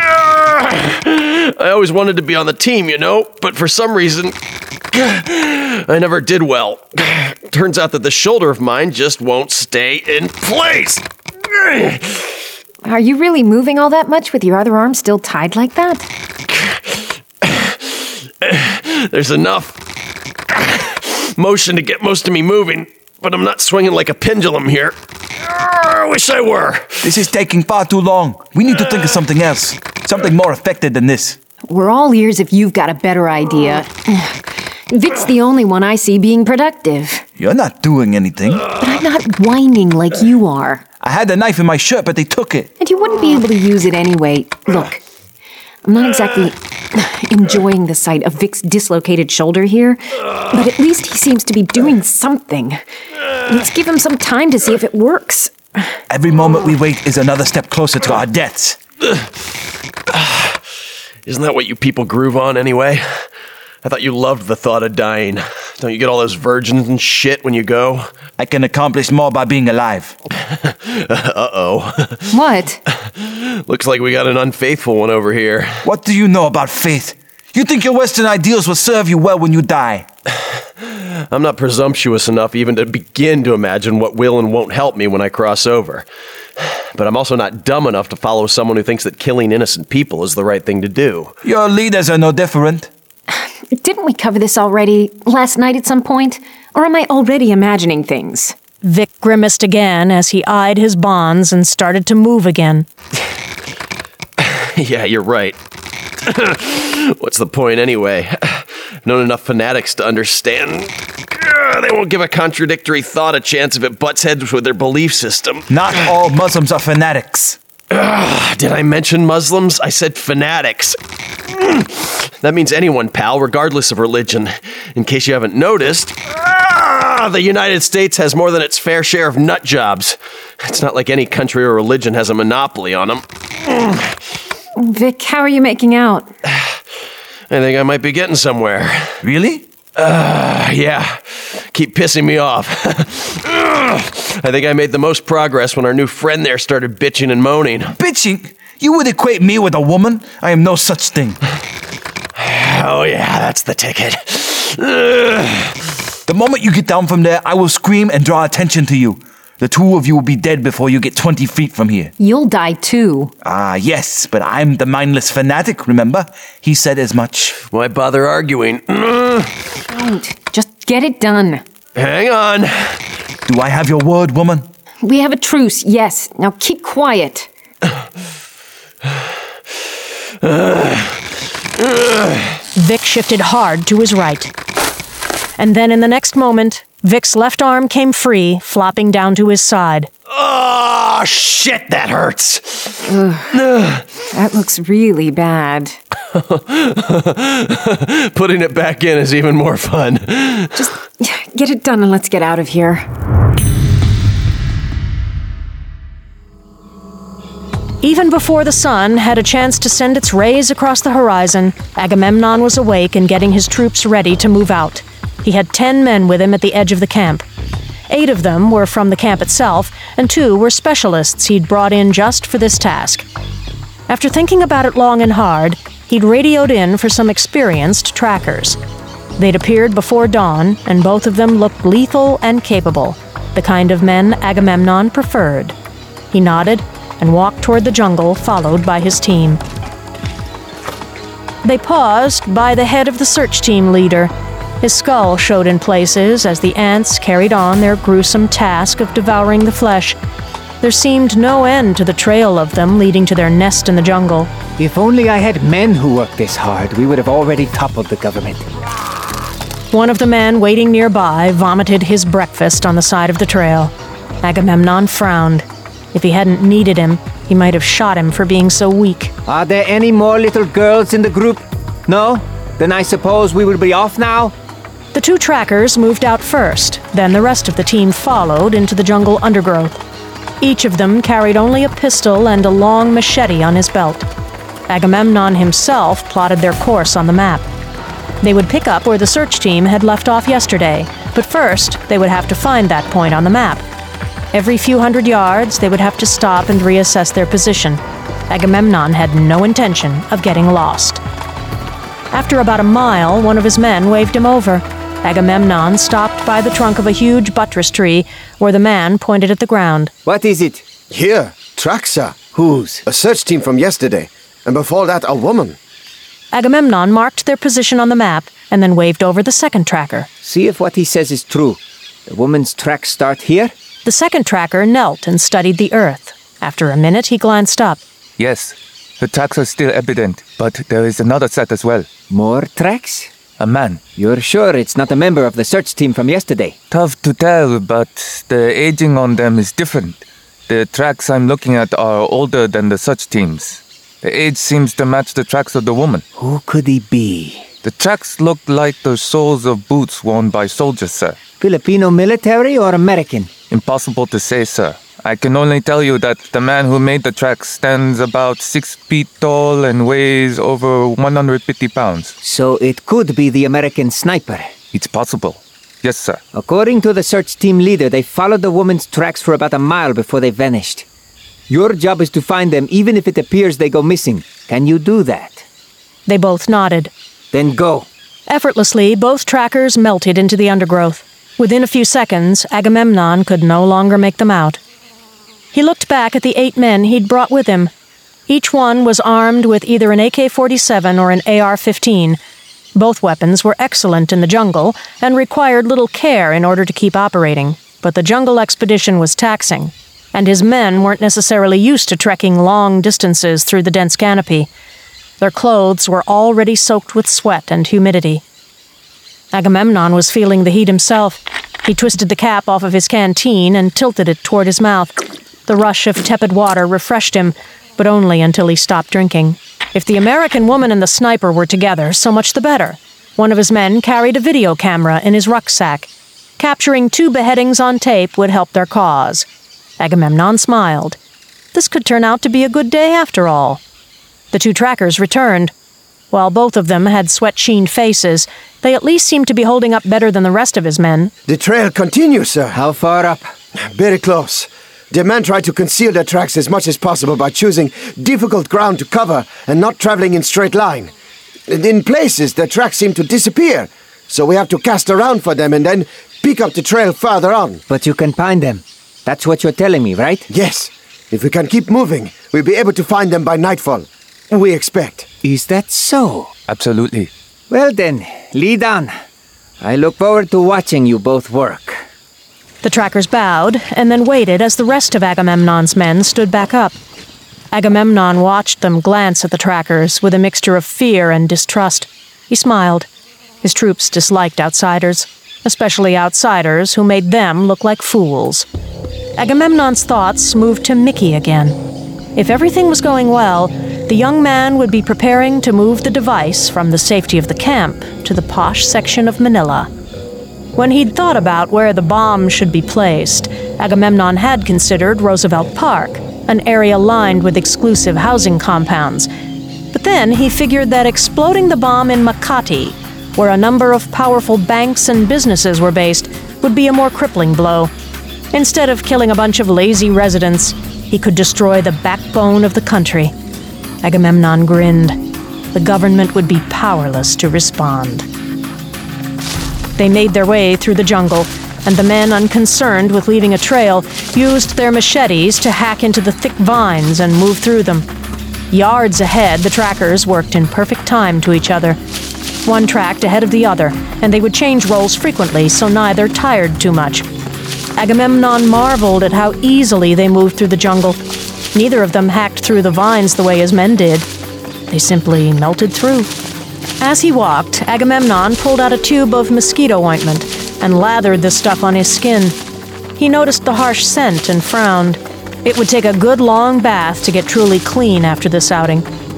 I always wanted to be on the team, you know, but for some reason, I never did well. Turns out that the shoulder of mine just won't stay in place. Are you really moving all that much with your other arm still tied like that? There's enough motion to get most of me moving, but I'm not swinging like a pendulum here. I wish I were. This is taking far too long. We need to think of something else. Something more effective than this. We're all ears if you've got a better idea. Vic's the only one I see being productive. You're not doing anything. But I'm not whining like you are. I had the knife in my shirt, but they took it. And you wouldn't be able to use it anyway. Look, I'm not exactly enjoying the sight of Vic's dislocated shoulder here, but at least he seems to be doing something. Let's give him some time to see if it works. Every moment we wait is another step closer to our deaths. Isn't that what you people groove on anyway? I thought you loved the thought of dying. Don't you get all those virgins and shit when you go? I can accomplish more by being alive. Uh-oh. What? Looks like we got an unfaithful one over here. What do you know about faith? You think your Western ideals will serve you well when you die? I'm not presumptuous enough even to begin to imagine what will and won't help me when I cross over. but I'm also not dumb enough to follow someone who thinks that killing innocent people is the right thing to do. Your leaders are no different. Didn't we cover this already last night at some point? Or am I already imagining things? Vic grimaced again as he eyed his bonds and started to move again. Yeah, you're right. What's the point anyway? Known enough fanatics to understand. They won't give a contradictory thought a chance if it butts heads with their belief system. Not all Muslims are fanatics. Uh, did I mention Muslims? I said fanatics. That means anyone, pal, regardless of religion. In case you haven't noticed, uh, the United States has more than its fair share of nut jobs. It's not like any country or religion has a monopoly on them. Vic, how are you making out? I think I might be getting somewhere. Really? Uh, yeah. Keep pissing me off. I think I made the most progress when our new friend there started bitching and moaning. Bitching? You would equate me with a woman? I am no such thing. Oh yeah, that's the ticket. The moment you get down from there, I will scream and draw attention to you. The two of you will be dead before you get twenty feet from here. You'll die too. Ah, yes, but I'm the mindless fanatic, remember? He said as much. Why bother arguing? Don't. Just get it done. Hang on. Do I have your word, woman? We have a truce, yes. Now keep quiet. Vic shifted hard to his right. And then in the next moment, Vic's left arm came free, flopping down to his side. Oh, shit, that hurts. That looks really bad. Putting it back in is even more fun. Just get it done and let's get out of here. Even before the sun had a chance to send its rays across the horizon, Agamemnon was awake and getting his troops ready to move out. He had ten men with him at the edge of the camp. Eight of them were from the camp itself, and two were specialists he'd brought in just for this task. After thinking about it long and hard, he'd radioed in for some experienced trackers. They'd appeared before dawn, and both of them looked lethal and capable, the kind of men Agamemnon preferred. He nodded and walked toward the jungle, followed by his team. They paused by the head of the search team leader. His skull showed in places as the ants carried on their gruesome task of devouring the flesh. There seemed no end to the trail of them leading to their nest in the jungle. If only I had men who worked this hard, we would have already toppled the government. One of the men waiting nearby vomited his breakfast on the side of the trail. Agamemnon frowned. If he hadn't needed him, he might have shot him for being so weak. Are there any more little girls in the group? No? Then I suppose we will be off now? The two trackers moved out first, then the rest of the team followed into the jungle undergrowth. Each of them carried only a pistol and a long machete on his belt. Agamemnon himself plotted their course on the map. They would pick up where the search team had left off yesterday, but first they would have to find that point on the map. Every few hundred yards, they would have to stop and reassess their position. Agamemnon had no intention of getting lost. After about a mile, one of his men waved him over. Agamemnon stopped by the trunk of a huge buttress tree, where the man pointed at the ground. What is it? Here, tracks, sir. Whose? A search team from yesterday, and before that, a woman. Agamemnon marked their position on the map, and then waved over the second tracker. See if what he says is true. The woman's tracks start here? The second tracker knelt and studied the earth. After a minute, he glanced up. Yes, the tracks are still evident, but there is another set as well. More tracks? A man. You're sure it's not a member of the search team from yesterday? Tough to tell, but the aging on them is different. The tracks I'm looking at are older than the search team's. The age seems to match the tracks of the woman. Who could he be? The tracks look like the soles of boots worn by soldiers, sir. Filipino military or American? Impossible to say, sir. I can only tell you that the man who made the tracks stands about six feet tall and weighs over one hundred fifty pounds. So it could be the American sniper. It's possible. Yes, sir. According to the search team leader, they followed the woman's tracks for about a mile before they vanished. Your job is to find them even if it appears they go missing. Can you do that? They both nodded. Then go. Effortlessly, both trackers melted into the undergrowth. Within a few seconds, Agamemnon could no longer make them out. He looked back at the eight men he'd brought with him. Each one was armed with either an A K forty-seven or an A R fifteen. Both weapons were excellent in the jungle and required little care in order to keep operating, but the jungle expedition was taxing, and his men weren't necessarily used to trekking long distances through the dense canopy. Their clothes were already soaked with sweat and humidity. Agamemnon was feeling the heat himself. He twisted the cap off of his canteen and tilted it toward his mouth. The rush of tepid water refreshed him, but only until he stopped drinking. If the American woman and the sniper were together, so much the better. One of his men carried a video camera in his rucksack. Capturing two beheadings on tape would help their cause. Agamemnon smiled. This could turn out to be a good day after all. The two trackers returned. While both of them had sweat-sheened faces, they at least seemed to be holding up better than the rest of his men. The trail continues, sir. How far up? Very close. The men try to conceal their tracks as much as possible by choosing difficult ground to cover and not traveling in straight line. In places, their tracks seem to disappear, so we have to cast around for them and then pick up the trail further on. But you can find them. That's what you're telling me, right? Yes. If we can keep moving, we'll be able to find them by nightfall. We expect. Is that so? Absolutely. Well then, lead on. I look forward to watching you both work. The trackers bowed, and then waited as the rest of Agamemnon's men stood back up. Agamemnon watched them glance at the trackers with a mixture of fear and distrust. He smiled. His troops disliked outsiders, especially outsiders who made them look like fools. Agamemnon's thoughts moved to Mickey again. If everything was going well, the young man would be preparing to move the device from the safety of the camp to the posh section of Manila. When he'd thought about where the bomb should be placed, Agamemnon had considered Roosevelt Park, an area lined with exclusive housing compounds. But then he figured that exploding the bomb in Makati, where a number of powerful banks and businesses were based, would be a more crippling blow. Instead of killing a bunch of lazy residents, he could destroy the backbone of the country. Agamemnon grinned. The government would be powerless to respond. They made their way through the jungle, and the men, unconcerned with leaving a trail, used their machetes to hack into the thick vines and move through them. Yards ahead, the trackers worked in perfect time to each other. One tracked ahead of the other, and they would change roles frequently so neither tired too much. Agamemnon marveled at how easily they moved through the jungle. Neither of them hacked through the vines the way his men did. They simply melted through. As he walked, Agamemnon pulled out a tube of mosquito ointment and lathered the stuff on his skin. He noticed the harsh scent and frowned. It would take a good long bath to get truly clean after this outing.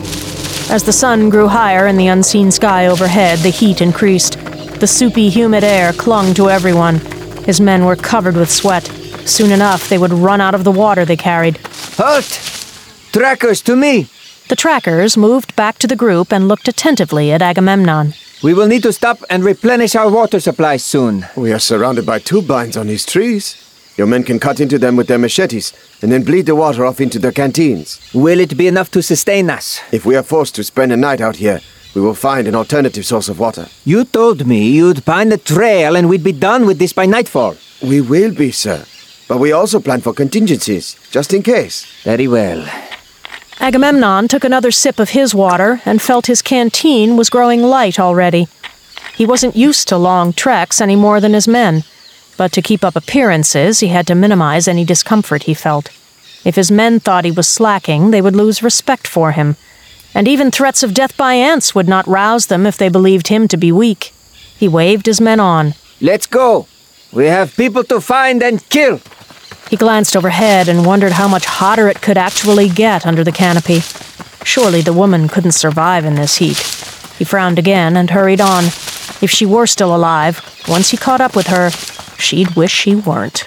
As the sun grew higher in the unseen sky overhead, the heat increased. The soupy, humid air clung to everyone. His men were covered with sweat. Soon enough, they would run out of the water they carried. Halt! Trackers, to me! The trackers moved back to the group and looked attentively at Agamemnon. We will need to stop and replenish our water supplies soon. We are surrounded by turbines on these trees. Your men can cut into them with their machetes and then bleed the water off into their canteens. Will it be enough to sustain us? If we are forced to spend a night out here, we will find an alternative source of water. You told me you'd find a trail and we'd be done with this by nightfall. We will be, sir. But we also plan for contingencies, just in case. Very well. Agamemnon took another sip of his water and felt his canteen was growing light already. He wasn't used to long treks any more than his men, but to keep up appearances, he had to minimize any discomfort he felt. If his men thought he was slacking, they would lose respect for him, and even threats of death by ants would not rouse them if they believed him to be weak. He waved his men on. Let's go! We have people to find and kill! He glanced overhead and wondered how much hotter it could actually get under the canopy. Surely the woman couldn't survive in this heat. He frowned again and hurried on. If she were still alive, once he caught up with her, she'd wish she weren't.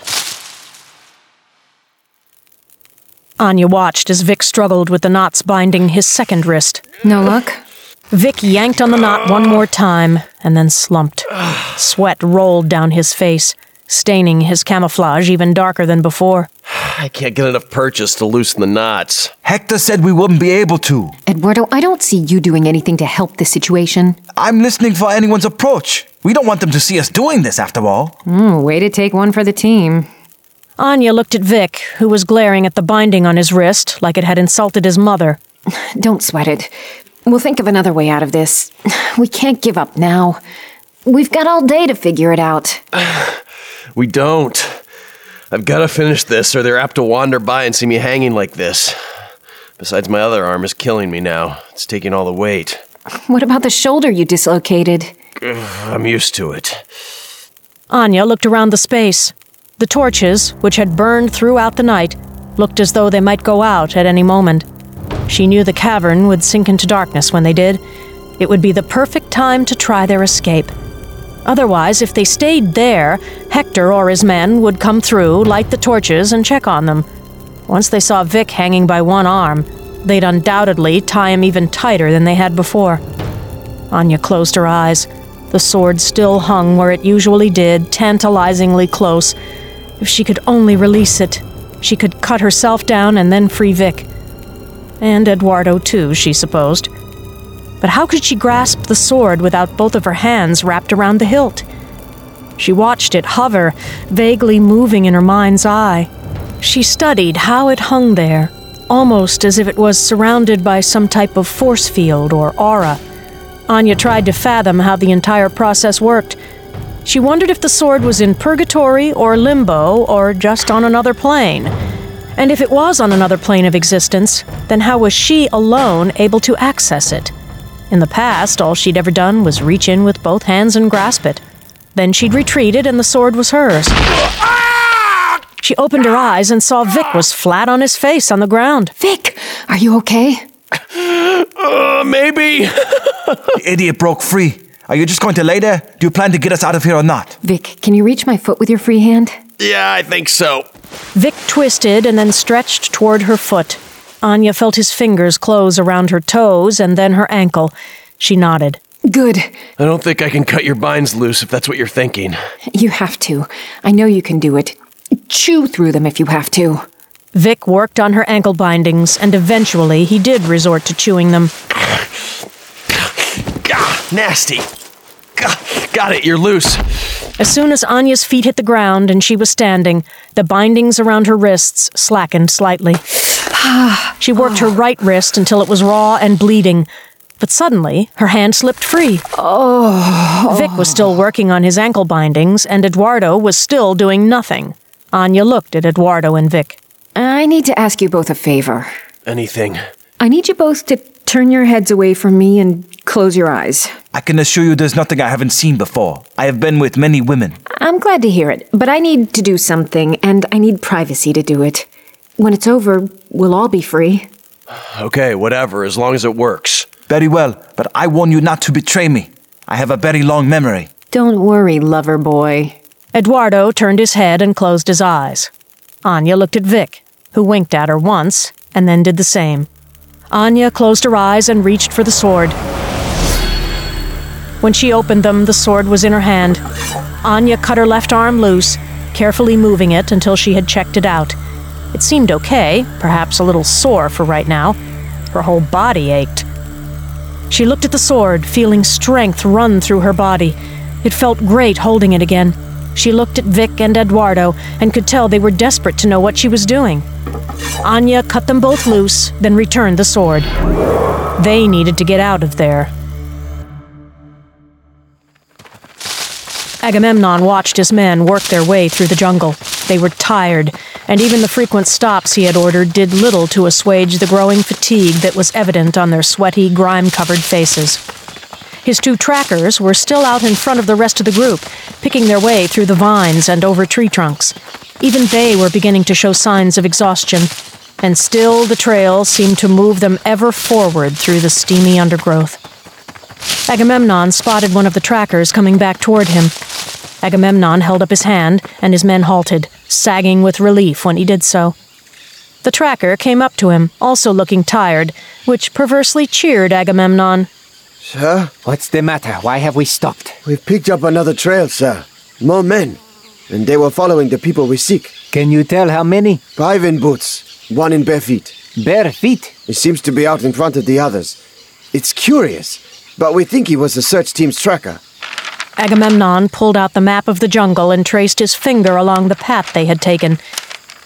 Anya watched as Vic struggled with the knots binding his second wrist. No luck? Vic yanked on the knot one more time and then slumped. Sweat rolled down his face, staining his camouflage even darker than before. I can't get enough purchase to loosen the knots. Hector said we wouldn't be able to. Eduardo, I don't see you doing anything to help this situation. I'm listening for anyone's approach. We don't want them to see us doing this, after all. Mm, way to take one for the team. Anya looked at Vic, who was glaring at the binding on his wrist like it had insulted his mother. Don't sweat it. We'll think of another way out of this. We can't give up now. We've got all day to figure it out. We don't. I've got to finish this, or they're apt to wander by and see me hanging like this. Besides, my other arm is killing me now. It's taking all the weight. What about the shoulder you dislocated? I'm used to it. Anya looked around the space. The torches, which had burned throughout the night, looked as though they might go out at any moment. She knew the cavern would sink into darkness when they did. It would be the perfect time to try their escape. Otherwise, if they stayed there, Hector or his men would come through, light the torches, and check on them. Once they saw Vic hanging by one arm, they'd undoubtedly tie him even tighter than they had before. Anya closed her eyes. The sword still hung where it usually did, tantalizingly close. If she could only release it, she could cut herself down and then free Vic. And Eduardo, too, she supposed. But how could she grasp the sword without both of her hands wrapped around the hilt? She watched it hover, vaguely moving in her mind's eye. She studied how it hung there, almost as if it was surrounded by some type of force field or aura. Anya tried to fathom how the entire process worked. She wondered if the sword was in purgatory or limbo or just on another plane. And if it was on another plane of existence, then how was she alone able to access it? In the past, all she'd ever done was reach in with both hands and grasp it. Then she'd retreated and the sword was hers. She opened her eyes and saw Vic was flat on his face on the ground. Vic, are you okay? Uh, maybe. The idiot broke free. Are you just going to lay there? Do you plan to get us out of here or not? Vic, can you reach my foot with your free hand? Yeah, I think so. Vic twisted and then stretched toward her foot. Anya felt his fingers close around her toes and then her ankle. She nodded. Good. I don't think I can cut your binds loose if that's what you're thinking. You have to. I know you can do it. Chew through them if you have to. Vic worked on her ankle bindings, and eventually he did resort to chewing them. Gah, nasty. Gah, got it, you're loose. As soon as Anya's feet hit the ground and she was standing, the bindings around her wrists slackened slightly. She worked her right wrist until it was raw and bleeding, but suddenly her hand slipped free. Oh. Vic was still working on his ankle bindings, and Eduardo was still doing nothing. Anya looked at Eduardo and Vic. I need to ask you both a favor. Anything. I need you both to turn your heads away from me and close your eyes. I can assure you there's nothing I haven't seen before. I have been with many women. I'm glad to hear it, but I need to do something, and I need privacy to do it. When it's over, we'll all be free. Okay, whatever, as long as it works. Very well, but I warn you not to betray me. I have a very long memory. Don't worry, lover boy. Eduardo turned his head and closed his eyes. Anya looked at Vic, who winked at her once, and then did the same. Anya closed her eyes and reached for the sword. When she opened them, the sword was in her hand. Anya cut her left arm loose, carefully moving it until she had checked it out. It seemed okay, perhaps a little sore for right now. Her whole body ached. She looked at the sword, feeling strength run through her body. It felt great holding it again. She looked at Vic and Eduardo and could tell they were desperate to know what she was doing. Anya cut them both loose, then returned the sword. They needed to get out of there. Agamemnon watched his men work their way through the jungle. They were tired, and even the frequent stops he had ordered did little to assuage the growing fatigue that was evident on their sweaty, grime-covered faces. His two trackers were still out in front of the rest of the group, picking their way through the vines and over tree trunks. Even they were beginning to show signs of exhaustion, and still the trail seemed to move them ever forward through the steamy undergrowth. Agamemnon spotted one of the trackers coming back toward him. Agamemnon held up his hand, and his men halted, sagging with relief when he did so. The tracker came up to him, also looking tired, which perversely cheered Agamemnon. Sir? What's the matter? Why have we stopped? We've picked up another trail, sir. More men. And they were following the people we seek. Can you tell how many? Five in boots, one in bare feet. Bare feet? He seems to be out in front of the others. It's curious, but we think he was the search team's tracker. Agamemnon pulled out the map of the jungle and traced his finger along the path they had taken.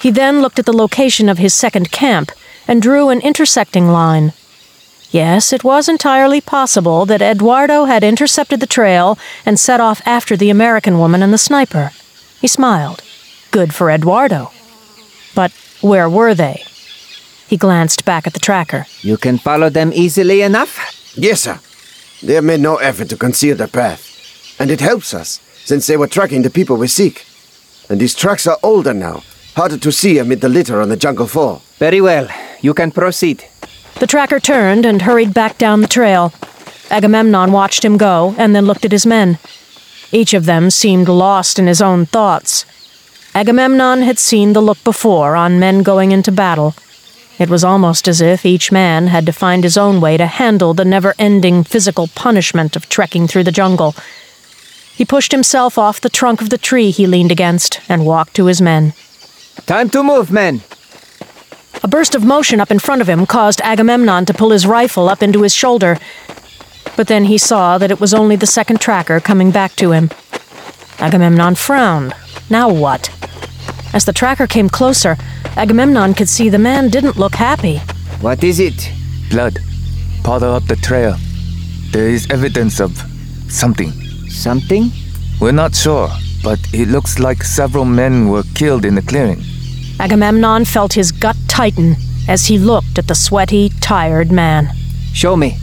He then looked at the location of his second camp and drew an intersecting line. Yes, it was entirely possible that Eduardo had intercepted the trail and set off after the American woman and the sniper. He smiled. Good for Eduardo. But where were they? He glanced back at the tracker. You can follow them easily enough? Yes, sir. They have made no effort to conceal their path. And it helps us, since they were tracking the people we seek. And these tracks are older now, harder to see amid the litter on the jungle floor. Very well. You can proceed. The tracker turned and hurried back down the trail. Agamemnon watched him go and then looked at his men. Each of them seemed lost in his own thoughts. Agamemnon had seen the look before on men going into battle. It was almost as if each man had to find his own way to handle the never-ending physical punishment of trekking through the jungle. He pushed himself off the trunk of the tree he leaned against and walked to his men. Time to move, men! A burst of motion up in front of him caused Agamemnon to pull his rifle up into his shoulder. But then he saw that it was only the second tracker coming back to him. Agamemnon frowned. Now what? As the tracker came closer, Agamemnon could see the man didn't look happy. What is it? Blood. Powder up the trail. There is evidence of something. Something? We're not sure, but it looks like several men were killed in the clearing. Agamemnon felt his gut tighten as he looked at the sweaty, tired man. Show me.